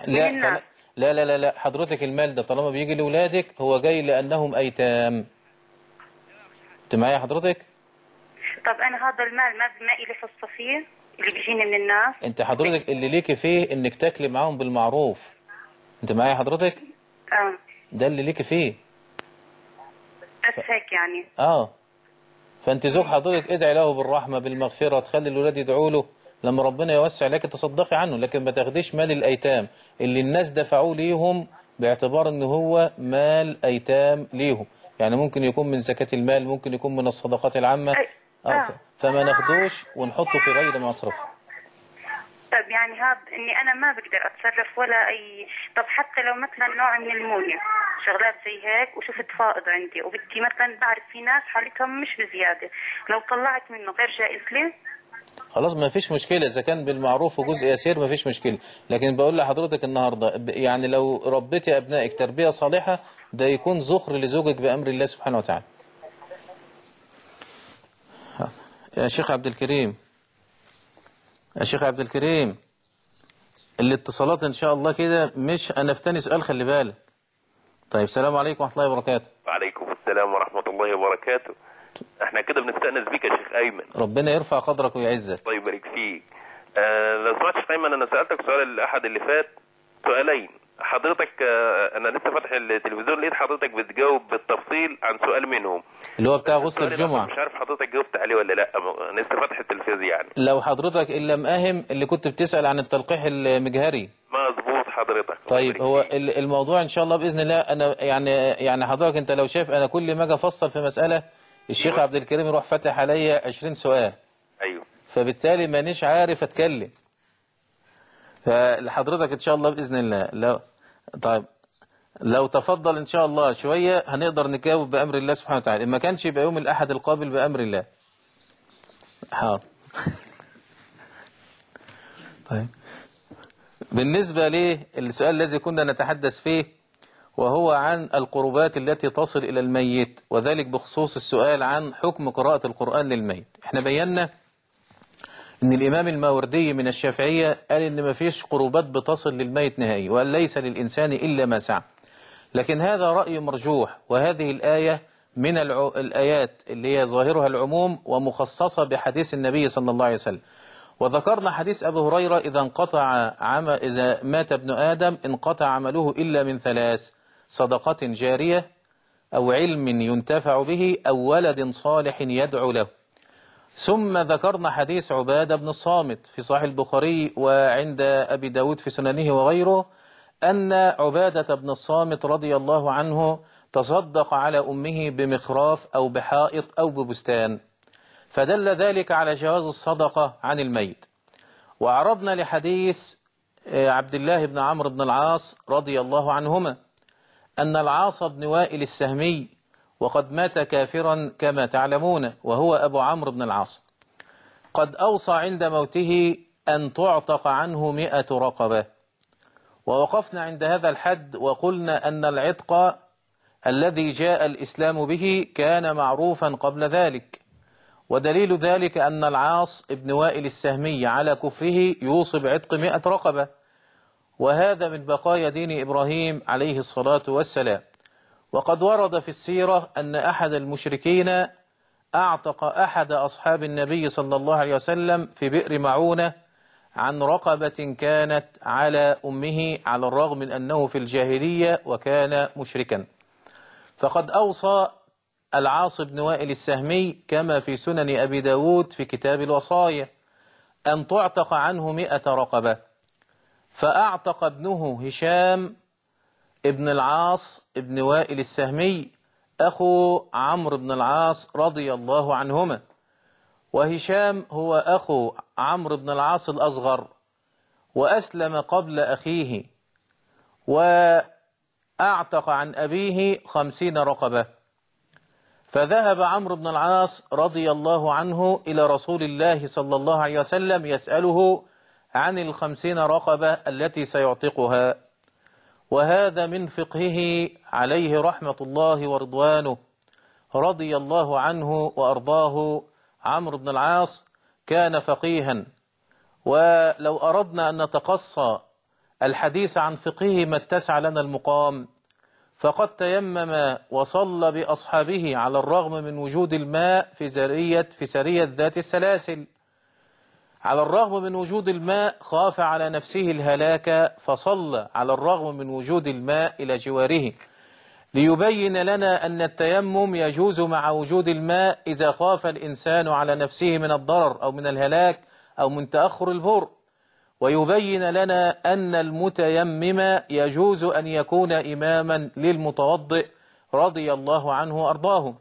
لا حضرتك المال ده طالما بيجي لاولادك هو جاي لانهم ايتام. انت معايا حضرتك؟ طب انا هذا المال ما إلي حصه فيه اللي بيجيني من الناس؟ انت حضرتك اللي ليكي فيه انك تاكلي معاهم بالمعروف. انت معايا حضرتك؟ ده اللي ليكي فيه بس هيك يعني. فانت زوج حضرتك ادعي له بالرحمه بالمغفره، تخلي الاولاد يدعوا له، لما ربنا يوسع لك تصدقي عنه، لكن ما تاخديش مال الايتام اللي الناس دفعوه ليهم باعتبار ان هو مال ايتام ليهم. يعني ممكن يكون من زكاة المال، ممكن يكون من الصدقات العامة، فما ناخدوش ونحطه في غير مصرف. طب يعني هذا اني انا ما بقدر اتصرف ولا اي. طب حتى لو مثلا نوع من المونيا شغلات زي هيك وشفت فائض عندي وبدي مثلا، بعرف في ناس حالتهم مش بزياده، لو طلعت منه غير جائز لي؟ خلاص ما فيش مشكلة، إذا كان بالمعروف وجزء يسير ما فيش مشكلة، لكن بقول لحضرتك النهاردة يعني لو ربيتي أبنائك تربية صالحة ده يكون ذخر لزوجك بأمر الله سبحانه وتعالى. يا شيخ عبد الكريم، يا شيخ عبد الكريم، الاتصالات إن شاء الله كده مش هنفتني سؤال، خلي بالك. طيب السلام عليكم ورحمة الله وبركاته. وعليكم السلام ورحمة الله وبركاته. احنا كده بنستأنس بيك يا شيخ أيمن. ربنا يرفع قدرك ويعزك. الله يبارك فيك. لو سمعت يا شيخ أيمن، أنا سألتك سؤال الأحد اللي فات سؤالين. حضرتك أنا لسه فاتح التلفزيون لقيت حضرتك بتجاوب بالتفصيل عن سؤال منهم اللي هو بتاع غسل الجمعة. مش عارف حضرتك جاوبت عليه ولا لا، أنا لسه فاتح التلفزيون يعني. لو حضرتك إن لم أهم اللي كنت بتسأل عن التلقيح المجهري. مظبوط حضرتك. طيب هو الموضوع إن شاء الله بإذن الله، أنا يعني حضرتك أنت لو شايف أنا كل ما أجي أفصل في مسألة الشيخ عبد الكريم يروح فتح عليا 20 سؤال. أيوه. فبالتالي مانيش عارف أتكلم. فلحضرتك إن شاء الله بإذن الله طيب لو تفضل إن شاء الله شوية هنقدر نجاوب بأمر الله سبحانه وتعالى، إن ما كانش يبقى يوم الأحد القابل بأمر الله. حاضر. طيب بالنسبة للسؤال الذي كنا نتحدث فيه، وهو عن القربات التي تصل إلى الميت، وذلك بخصوص السؤال عن حكم قراءة القرآن للميت. احنا بينا ان الإمام الماوردي من الشافعية قال ان ما فيش قربات بتصل للميت نهائي، وقال ليس للإنسان إلا ما سعى، لكن هذا رأي مرجوح، وهذه الآية من الآيات اللي هي ظاهرها العموم ومخصصة بحديث النبي صلى الله عليه وسلم. وذكرنا حديث أبي هريرة إذا مات ابن آدم انقطع عمله إلا من ثلاث: صدقة جارية، أو علم ينتفع به، أو ولد صالح يدعو له. ثم ذكرنا حديث عبادة بن الصامت في صحيح البخاري وعند أبي داود في سننه وغيره، أن عبادة بن الصامت رضي الله عنه تصدق على أمه بمخراف أو بحائط أو ببستان، فدل ذلك على جواز الصدقة عن الميت. وعرضنا لحديث عبد الله بن عمرو بن العاص رضي الله عنهما أن العاص بن وائل السهمي، وقد مات كافرا كما تعلمون، وهو أبو عمرو بن العاص، قد أوصى عند موته أن تعتق عنه 100 رقبة. ووقفنا عند هذا الحد وقلنا أن العتق الذي جاء الإسلام به كان معروفا قبل ذلك، ودليل ذلك أن العاص ابن وائل السهمي على كفره يوصي بعتق 100 رقبة، وهذا من بقايا دين إبراهيم عليه الصلاة والسلام. وقد ورد في السيرة أن أحد المشركين أعتق أحد أصحاب النبي صلى الله عليه وسلم في بئر معونة عن رقبة كانت على أمه، على الرغم من أنه في الجاهلية وكان مشركا. فقد أوصى العاص بن وائل السهمي كما في سنن أبي داود في كتاب الوصايا أن تعتق عنه 100 رقبة، فأعتق ابنه هشام ابن العاص ابن وائل السهمي أخو عمرو بن العاص رضي الله عنهما، وهشام هو أخو عمرو بن العاص الأصغر، وأسلم قبل أخيه، وأعتق عن أبيه 50 رقبة. فذهب عمرو بن العاص رضي الله عنه إلى رسول الله صلى الله عليه وسلم يسأله عن 50 رقبة التي سيعتقها، وهذا من فقهه عليه رحمة الله ورضوانه، رضي الله عنه وأرضاه. عمرو بن العاص كان فقيها، ولو أردنا أن نتقصى الحديث عن فقهه ما اتسع لنا المقام، فقد تيمم وصلى بأصحابه على الرغم من وجود الماء في سرية ذات السلاسل. على الرغم من وجود الماء خاف على نفسه الهلاك فصلى على الرغم من وجود الماء إلى جواره، ليبين لنا أن التيمم يجوز مع وجود الماء إذا خاف الإنسان على نفسه من الضرر أو من الهلاك أو من تأخر البر، ويبين لنا أن المتيمم يجوز أن يكون إماما للمتوضئ رضي الله عنه وأرضاه.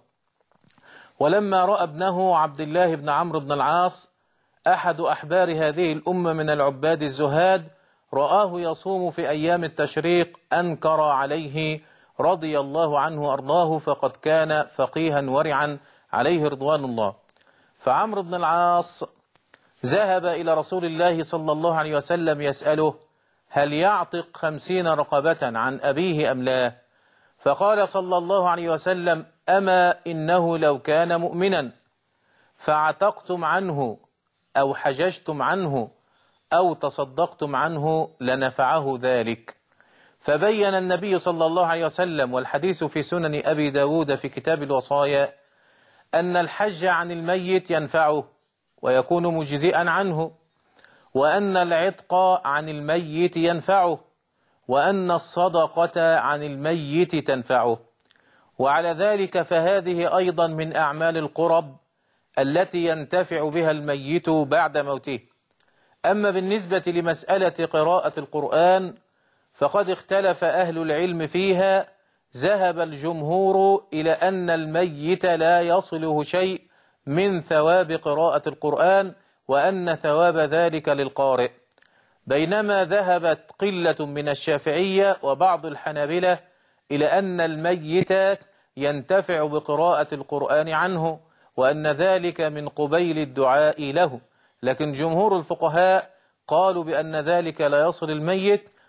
ولما رأى ابنه عبد الله بن عمرو بن العاص أحد أحبار هذه الأمة من العباد الزهاد رآه يصوم في أيام التشريق أنكر عليه رضي الله عنه وأرضاه، فقد كان فقيها ورعا عليه رضوان الله. فعمرو بن العاص ذهب إلى رسول الله صلى الله عليه وسلم يسأله هل يعتق 50 رقبة عن أبيه أم لا؟ فقال صلى الله عليه وسلم أما إنه لو كان مؤمنا فاعتقتم عنه أو حججتم عنه أو تصدقتم عنه لنفعه ذلك. فبين النبي صلى الله عليه وسلم، والحديث في سنن أبي داود في كتاب الوصايا، أن الحج عن الميت ينفعه ويكون مجزئا عنه، وأن العتق عن الميت ينفعه، وأن الصدقة عن الميت تنفعه. وعلى ذلك فهذه أيضا من أعمال القرب التي ينتفع بها الميت بعد موته. أما بالنسبة لمسألة قراءة القرآن فقد اختلف أهل العلم فيها. ذهب الجمهور إلى أن الميت لا يصله شيء من ثواب قراءة القرآن، وأن ثواب ذلك للقارئ، بينما ذهبت قلة من الشافعية وبعض الحنابلة إلى أن الميت ينتفع بقراءة القرآن عنه، وأن ذلك من قبيل الدعاء له. لكن جمهور الفقهاء قالوا بأن ذلك لا يصل الميت،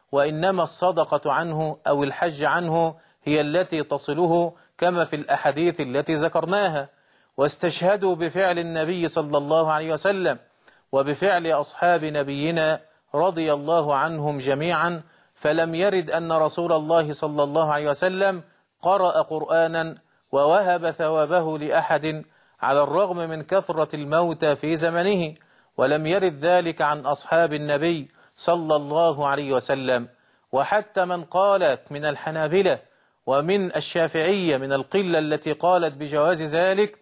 وإنما الصدقة عنه أو الحج عنه هي التي تصله كما في الأحاديث التي ذكرناها. واستشهدوا بفعل النبي صلى الله عليه وسلم وبفعل أصحاب نبينا رضي الله عنهم جميعا، فلم يرد أن رسول الله صلى الله عليه وسلم قرأ قرآنا ووهب ثوابه لأحد على الرغم من كثرة الموتى في زمنه، ولم يرد ذلك عن أصحاب النبي صلى الله عليه وسلم. وحتى من قالت من الحنابلة ومن الشافعية من القلة التي قالت بجواز ذلك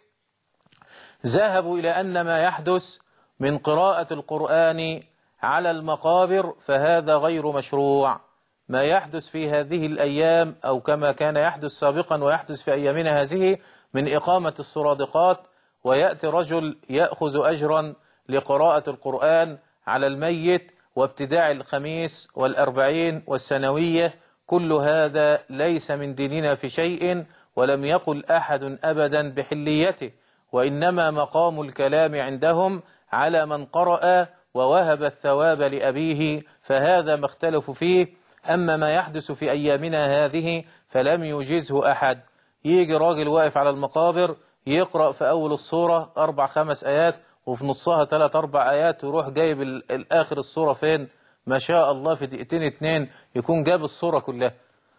ذهبوا إلى أن ما يحدث من قراءة القرآن على المقابر فهذا غير مشروع. ما يحدث في هذه الأيام أو كما كان يحدث سابقا ويحدث في أيامنا هذه من إقامة السرادقات، ويأتي رجل يأخذ أجرا لقراءة القرآن على الميت وابتداع الخميس والأربعين والسنوية، كل هذا ليس من ديننا في شيء، ولم يقل أحد أبدا بحليته، وإنما مقام الكلام عندهم على من قرأ ووهب الثواب لأبيه، فهذا ما اختلفوا فيه. أما ما يحدث في أيامنا هذه فلم يجزه أحد. يجي راجل واقف على المقابر يقرأ في أول الصورة 4-5 آيات وفي نصها 3-4 آيات ويروح جايب الآخر الصورة فين؟ ما شاء الله في 2 يكون جاب الصورة كلها.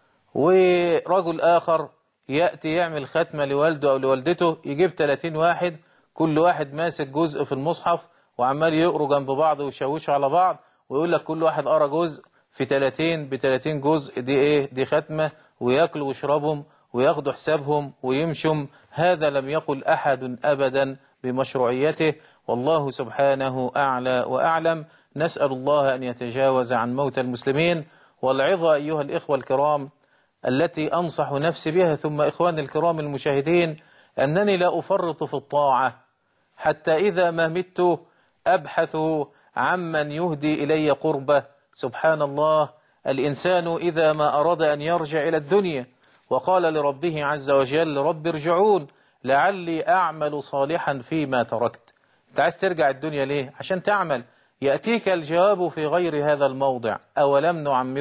ورجل آخر يأتي يعمل ختمة لوالده أو لوالدته يجيب 30 واحد، كل واحد ماسك جزء في المصحف وعمال يقروا جنب بعض ويشوشوا على بعض، ويقول لك كل واحد قرأ جزء في 30 جزء، دي إيه؟ دي ختمة، ويأكلوا ويشربهم وياخدوا حسابهم ويمشوا. هذا لم يقل أحد أبدا بمشروعيته، والله سبحانه أعلى وأعلم. نسأل الله أن يتجاوز عن موت المسلمين. والعظة أيها الإخوة الكرام التي أنصح نفسي بها ثم إخواني الكرام المشاهدين أنني لا أفرط في الطاعة حتى إذا ما مت أبحث عمن يهدي إلي قربة. سبحان الله، الإنسان إذا ما أراد أن يرجع إلى الدنيا وقال لربه عز وجل رب ارجعون لعلي أعمل صالحا فيما تركت. أنت عايز ترجع الدنيا ليه؟ عشان تعمل. يأتيك الجواب في غير هذا الموضع، أولم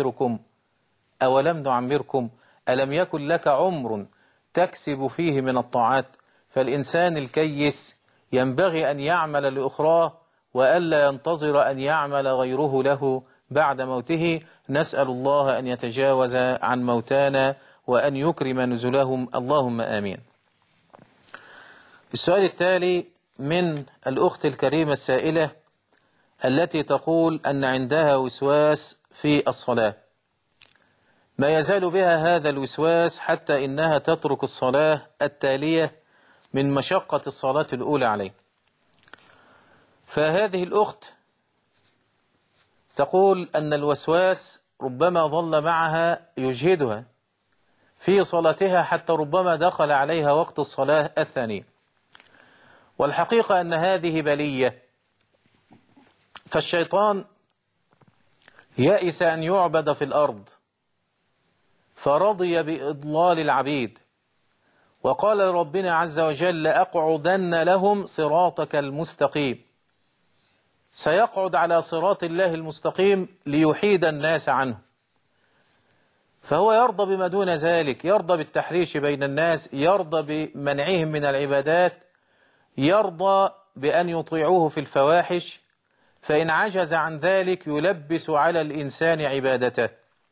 نعمركم ألم يكن لك عمر تكسب فيه من الطاعات؟ فالإنسان الكيس ينبغي أن يعمل لأخراه وألا ينتظر أن يعمل غيره له بعد موته. نسأل الله أن يتجاوز عن موتانا وأن يكرم نزلهم، اللهم آمين. السؤال التالي من الأخت الكريمة السائلة التي تقول أن عندها وسواس في الصلاة، ما يزال بها هذا الوسواس حتى إنها تترك الصلاة التالية من مشقة الصلاة الأولى عليه. فهذه الأخت تقول أن الوسواس ربما ظل معها يجهدها في صلاتها حتى ربما دخل عليها وقت الصلاة الثانية. والحقيقة أن هذه بلية، فالشيطان يئس أن يعبد في الأرض فرضي بإضلال العبيد، وقال ربنا عز وجل أقعدن لهم صراطك المستقيم، سيقعد على صراط الله المستقيم ليحيد الناس عنه. فهو يرضى بما دون ذلك، يرضى بالتحريش بين الناس، يرضى بمنعهم من العبادات، يرضى بأن يطيعوه في الفواحش، فإن عجز عن ذلك يلبس على الإنسان عبادته.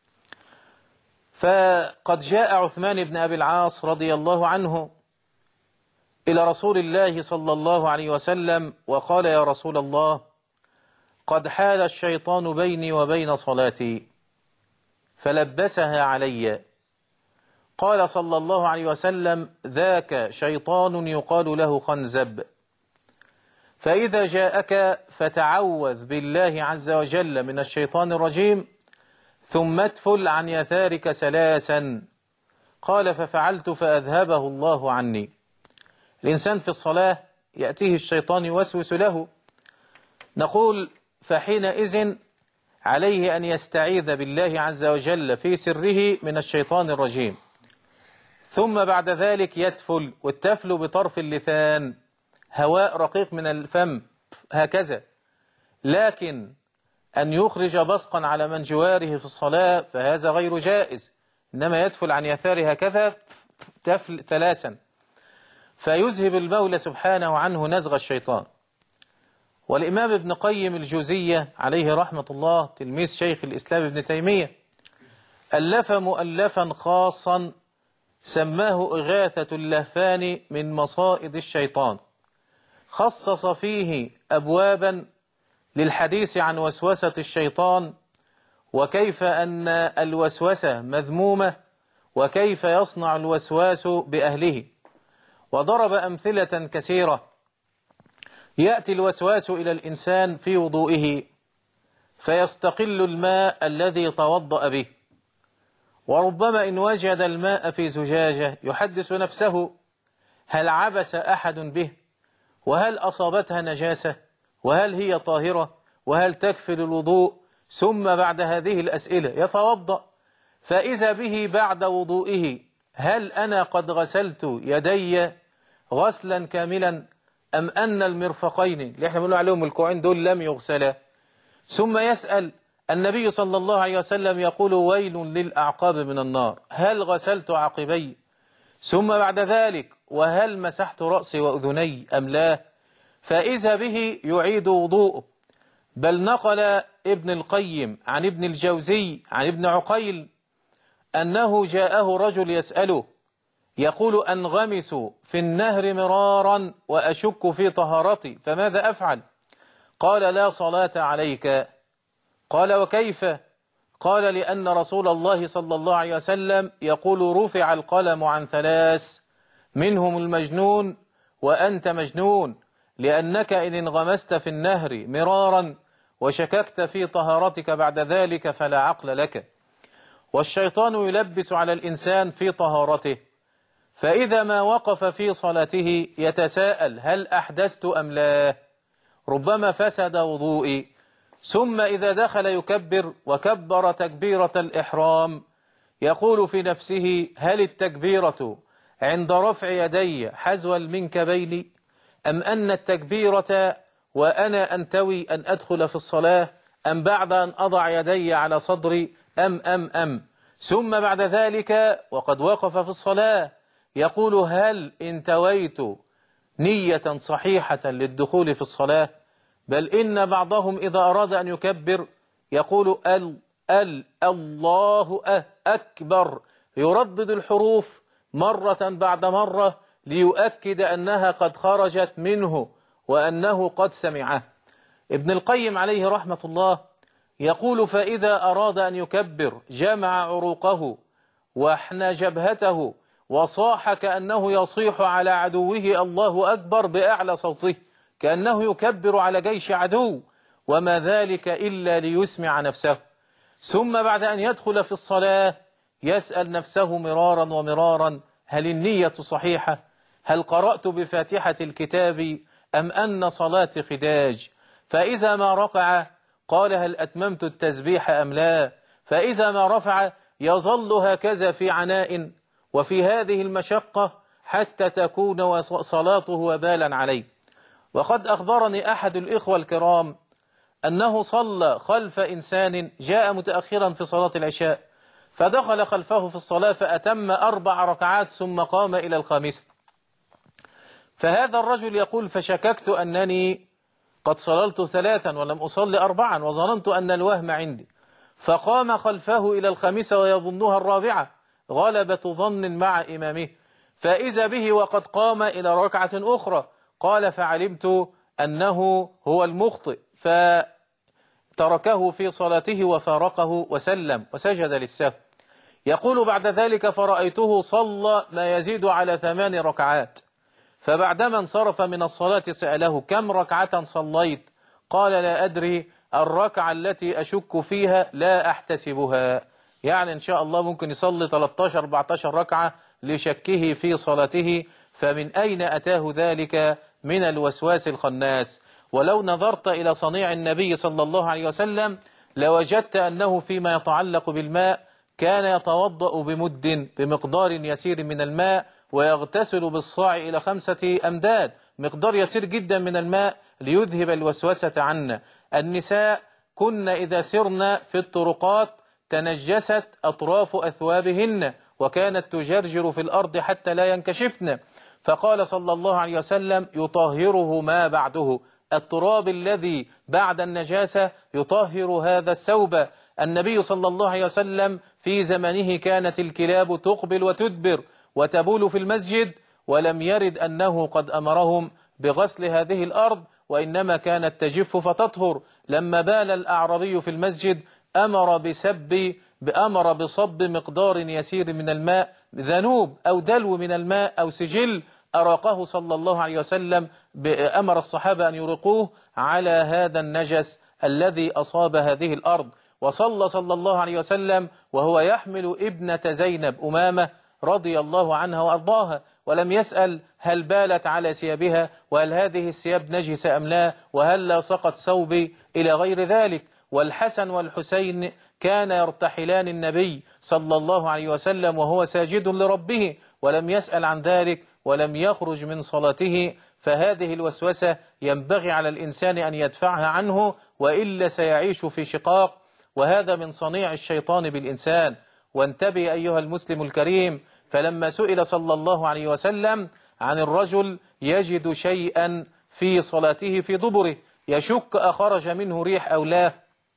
فقد جاء عثمان بن أبي العاص رضي الله عنه إلى رسول الله صلى الله عليه وسلم وقال يا رسول الله قد حال الشيطان بيني وبين صلاتي فلبسها علي. قال صلى الله عليه وسلم ذاك شيطان يقال له خنزب، فإذا جاءك فتعوذ بالله عز وجل من الشيطان الرجيم ثم ادفل عن يسارك 3. قال ففعلت فأذهبه الله عني. الإنسان في الصلاة يأتيه الشيطان يوسوس له، نقول فحينئذ عليه أن يستعيذ بالله عز وجل في سره من الشيطان الرجيم، ثم بعد ذلك يتفل، والتفل بطرف اللسان، هواء رقيق من الفم هكذا. لكن أن يخرج بصقا على من جواره في الصلاة فهذا غير جائز، إنما يدفل عن يساره هكذا تفل ثلاثا فيذهب المولى سبحانه عنه نزغ الشيطان. والإمام ابن قيم الجوزية عليه رحمة الله تلميذ شيخ الإسلام ابن تيمية ألف مؤلفا خاصا سماه إغاثة اللهفان من مصائد الشيطان، خصص فيه أبوابا للحديث عن وسوسة الشيطان وكيف أن الوسوسة مذمومة وكيف يصنع الوسواس بأهله، وضرب أمثلة كثيرة. يأتي الوسواس إلى الإنسان في وضوئه فيستقل الماء الذي توضأ به، وربما إن وجد الماء في زجاجة يحدث نفسه هل عبس أحد به، وهل أصابتها نجاسة، وهل هي طاهرة، وهل تكفي الوضوء، ثم بعد هذه الأسئلة يتوضأ فإذا به بعد وضوئه هل أنا قد غسلت يدي غسلا كاملا أم أن المرفقين اللي احنا بنقول عليهم الكوعين دول لم يغسلا، ثم يسأل النبي صلى الله عليه وسلم يقول ويل للأعقاب من النار، هل غسلت عقبي، ثم بعد ذلك وهل مسحت رأسي وأذني أم لا، فإذا به يعيد وضوءه. بل نقل ابن القيم عن ابن الجوزي عن ابن عقيل أنه جاءه رجل يسأله يقول أنغمس في النهر مرارا وأشك في طهارتي فماذا أفعل؟ قال لا صلاة عليك. قال وكيف؟ قال لأن رسول الله صلى الله عليه وسلم يقول رفع القلم عن ثلاث منهم المجنون وأنت مجنون، لأنك إن انغمست في النهر مرارا وشككت في طهارتك بعد ذلك فلا عقل لك. والشيطان يلبس على الإنسان في طهارته، فإذا ما وقف في صلاته يتساءل هل أحدثت أم لا، ربما فسد وضوئي، ثم إذا دخل يكبر وكبر تكبيرة الإحرام يقول في نفسه هل التكبيرة عند رفع يدي حذو المنكبين أم أن التكبيرة وأنا أنتوي أن أدخل في الصلاة أم بعد أن أضع يدي على صدري أم ثم بعد ذلك وقد وقف في الصلاة يقول هل انتويت نية صحيحة للدخول في الصلاة. بل إن بعضهم إذا أراد أن يكبر يقول الله أكبر، يردد الحروف مرة بعد مرة ليؤكد أنها قد خرجت منه وأنه قد سمعه. ابن القيم عليه رحمة الله يقول فإذا أراد أن يكبر جمع عروقه واحنى جبهته وصاح كأنه يصيح على عدوه الله أكبر بأعلى صوته، كأنه يكبر على جيش عدو، وما ذلك إلا ليسمع نفسه. ثم بعد أن يدخل في الصلاة يسأل نفسه مرارا ومرارا هل النية صحيحة، هل قرأت بفاتحة الكتاب أم أن صلاتي خداج، فإذا ما ركع قال هل أتممت التسبيح أم لا، فإذا ما رفع يظل هكذا في عناء وفي هذه المشقة حتى تكون صلاته وبالا عليه. وقد أخبرني أحد الإخوة الكرام أنه صلى خلف إنسان جاء متأخرا في صلاة العشاء فدخل خلفه في الصلاة فأتم 4 ركعات ثم قام إلى الخامسة، فهذا الرجل يقول فشككت أنني قد صللت 3 ولم أصلي 4 وظننت أن الوهم عندي، فقام خلفه إلى الخامسة ويظنها 4 غلبة ظن مع إمامه، فإذا به وقد قام إلى ركعة أخرى، قال فعلمت أنه هو المخطئ فتركه في صلاته وفارقه وسلم وسجد للسهو. يقول بعد ذلك فرأيته صلى ما يزيد على 8 ركعات، فبعدما انصرف من الصلاة سأله كم ركعة صليت؟ قال لا أدري، الركعة التي أشك فيها لا أحتسبها، يعني إن شاء الله ممكن يصلي 13-14 ركعة لشكه في صلاته، فمن أين أتاه ذلك من الوسواس الخناس؟ ولو نظرت إلى صنيع النبي صلى الله عليه وسلم لوجدت أنه فيما يتعلق بالماء كان يتوضأ بمد بمقدار يسير من الماء ويغتسل بالصاع إلى 5 أمداد، مقدار يسير جدا من الماء ليذهب الوسوسة عنا. النساء كن إذا سرن في الطرقات تنجست أطراف أثوابهن وكانت تجرجر في الأرض حتى لا ينكشفن، فقال صلى الله عليه وسلم يطهره ما بعده، التراب الذي بعد النجاسة يطهر هذا الثوب. النبي صلى الله عليه وسلم في زمنه كانت الكلاب تقبل وتدبر وتبول في المسجد، ولم يرد أنه قد أمرهم بغسل هذه الأرض، وإنما كانت تجف فتطهر. لما بال الأعرابي في المسجد أمر بصب مقدار يسير من الماء، ذنوب أو دلو من الماء أو سجل، أراقه صلى الله عليه وسلم، أمر الصحابة أن يرقوه على هذا النجس الذي أصاب هذه الأرض. وصلى الله عليه وسلم وهو يحمل ابنة زينب أمامة رضي الله عنها وأرضاها، ولم يسأل هل بالت على ثيابها وهل هذه الثياب نجسة أم لا وهل لا سقط ثوبي إلى غير ذلك. والحسن والحسين كان يرتحلان النبي صلى الله عليه وسلم وهو ساجد لربه، ولم يسأل عن ذلك ولم يخرج من صلاته. فهذه الوسوسة ينبغي على الإنسان أن يدفعها عنه، وإلا سيعيش في شقاق، وهذا من صنيع الشيطان بالإنسان. وانتبه أيها المسلم الكريم، فلما سئل صلى الله عليه وسلم عن الرجل يجد شيئا في صلاته في دبره يشك أخرج منه ريح أو لا،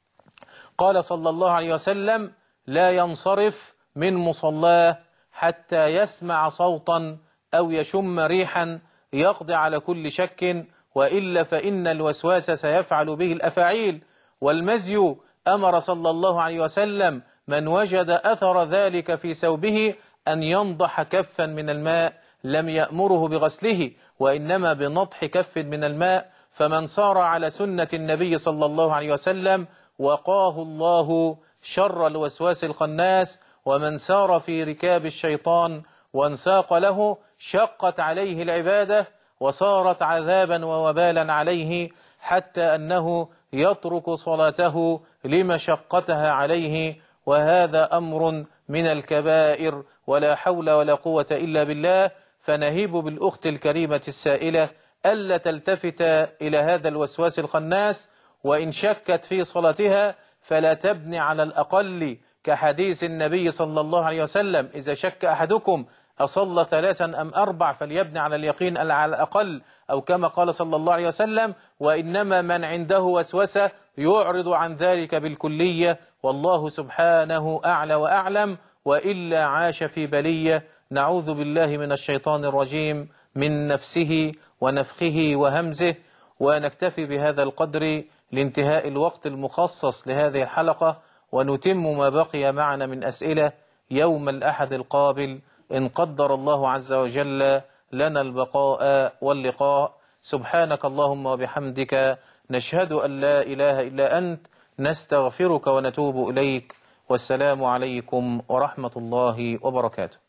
قال صلى الله عليه وسلم لا ينصرف من مصلاه حتى يسمع صوتا أو يشم ريحا يقضي على كل شك، وإلا فإن الوسواس سيفعل به الأفاعيل. والمزي أمر صلى الله عليه وسلم من وجد أثر ذلك في ثوبه أن ينضح كفا من الماء، لم يأمره بغسله وإنما بنضح كف من الماء. فمن سار على سنة النبي صلى الله عليه وسلم وقاه الله شر الوسواس الخناس، ومن سار في ركاب الشيطان وانساق له شقت عليه العبادة وصارت عذابا ووبالا عليه، حتى أنه يترك صلاته لمشقتها عليه، وهذا أمر من الكبائر، ولا حول ولا قوة إلا بالله. فنهيب بالأخت الكريمة السائلة ألا تلتفت إلى هذا الوسواس الخناس، وإن شكت في صلاتها فلا تبني على الأقل كحديث النبي صلى الله عليه وسلم إذا شك أحدكم أصلى 3 أم 4 فليبني على اليقين على الأقل، أو كما قال صلى الله عليه وسلم وإنما من عنده وسوسة يعرض عن ذلك بالكلية، والله سبحانه أعلى وأعلم، وإلا عاش في بلية. نعوذ بالله من الشيطان الرجيم من نفسه ونفخه وهمزه. ونكتفي بهذا القدر لانتهاء الوقت المخصص لهذه الحلقة، ونتم ما بقي معنا من أسئلة يوم الأحد القابل إن قدر الله عز وجل لنا البقاء واللقاء. سبحانك اللهم وبحمدك نشهد أن لا إله إلا أنت، نستغفرك ونتوب إليك، والسلام عليكم ورحمة الله وبركاته.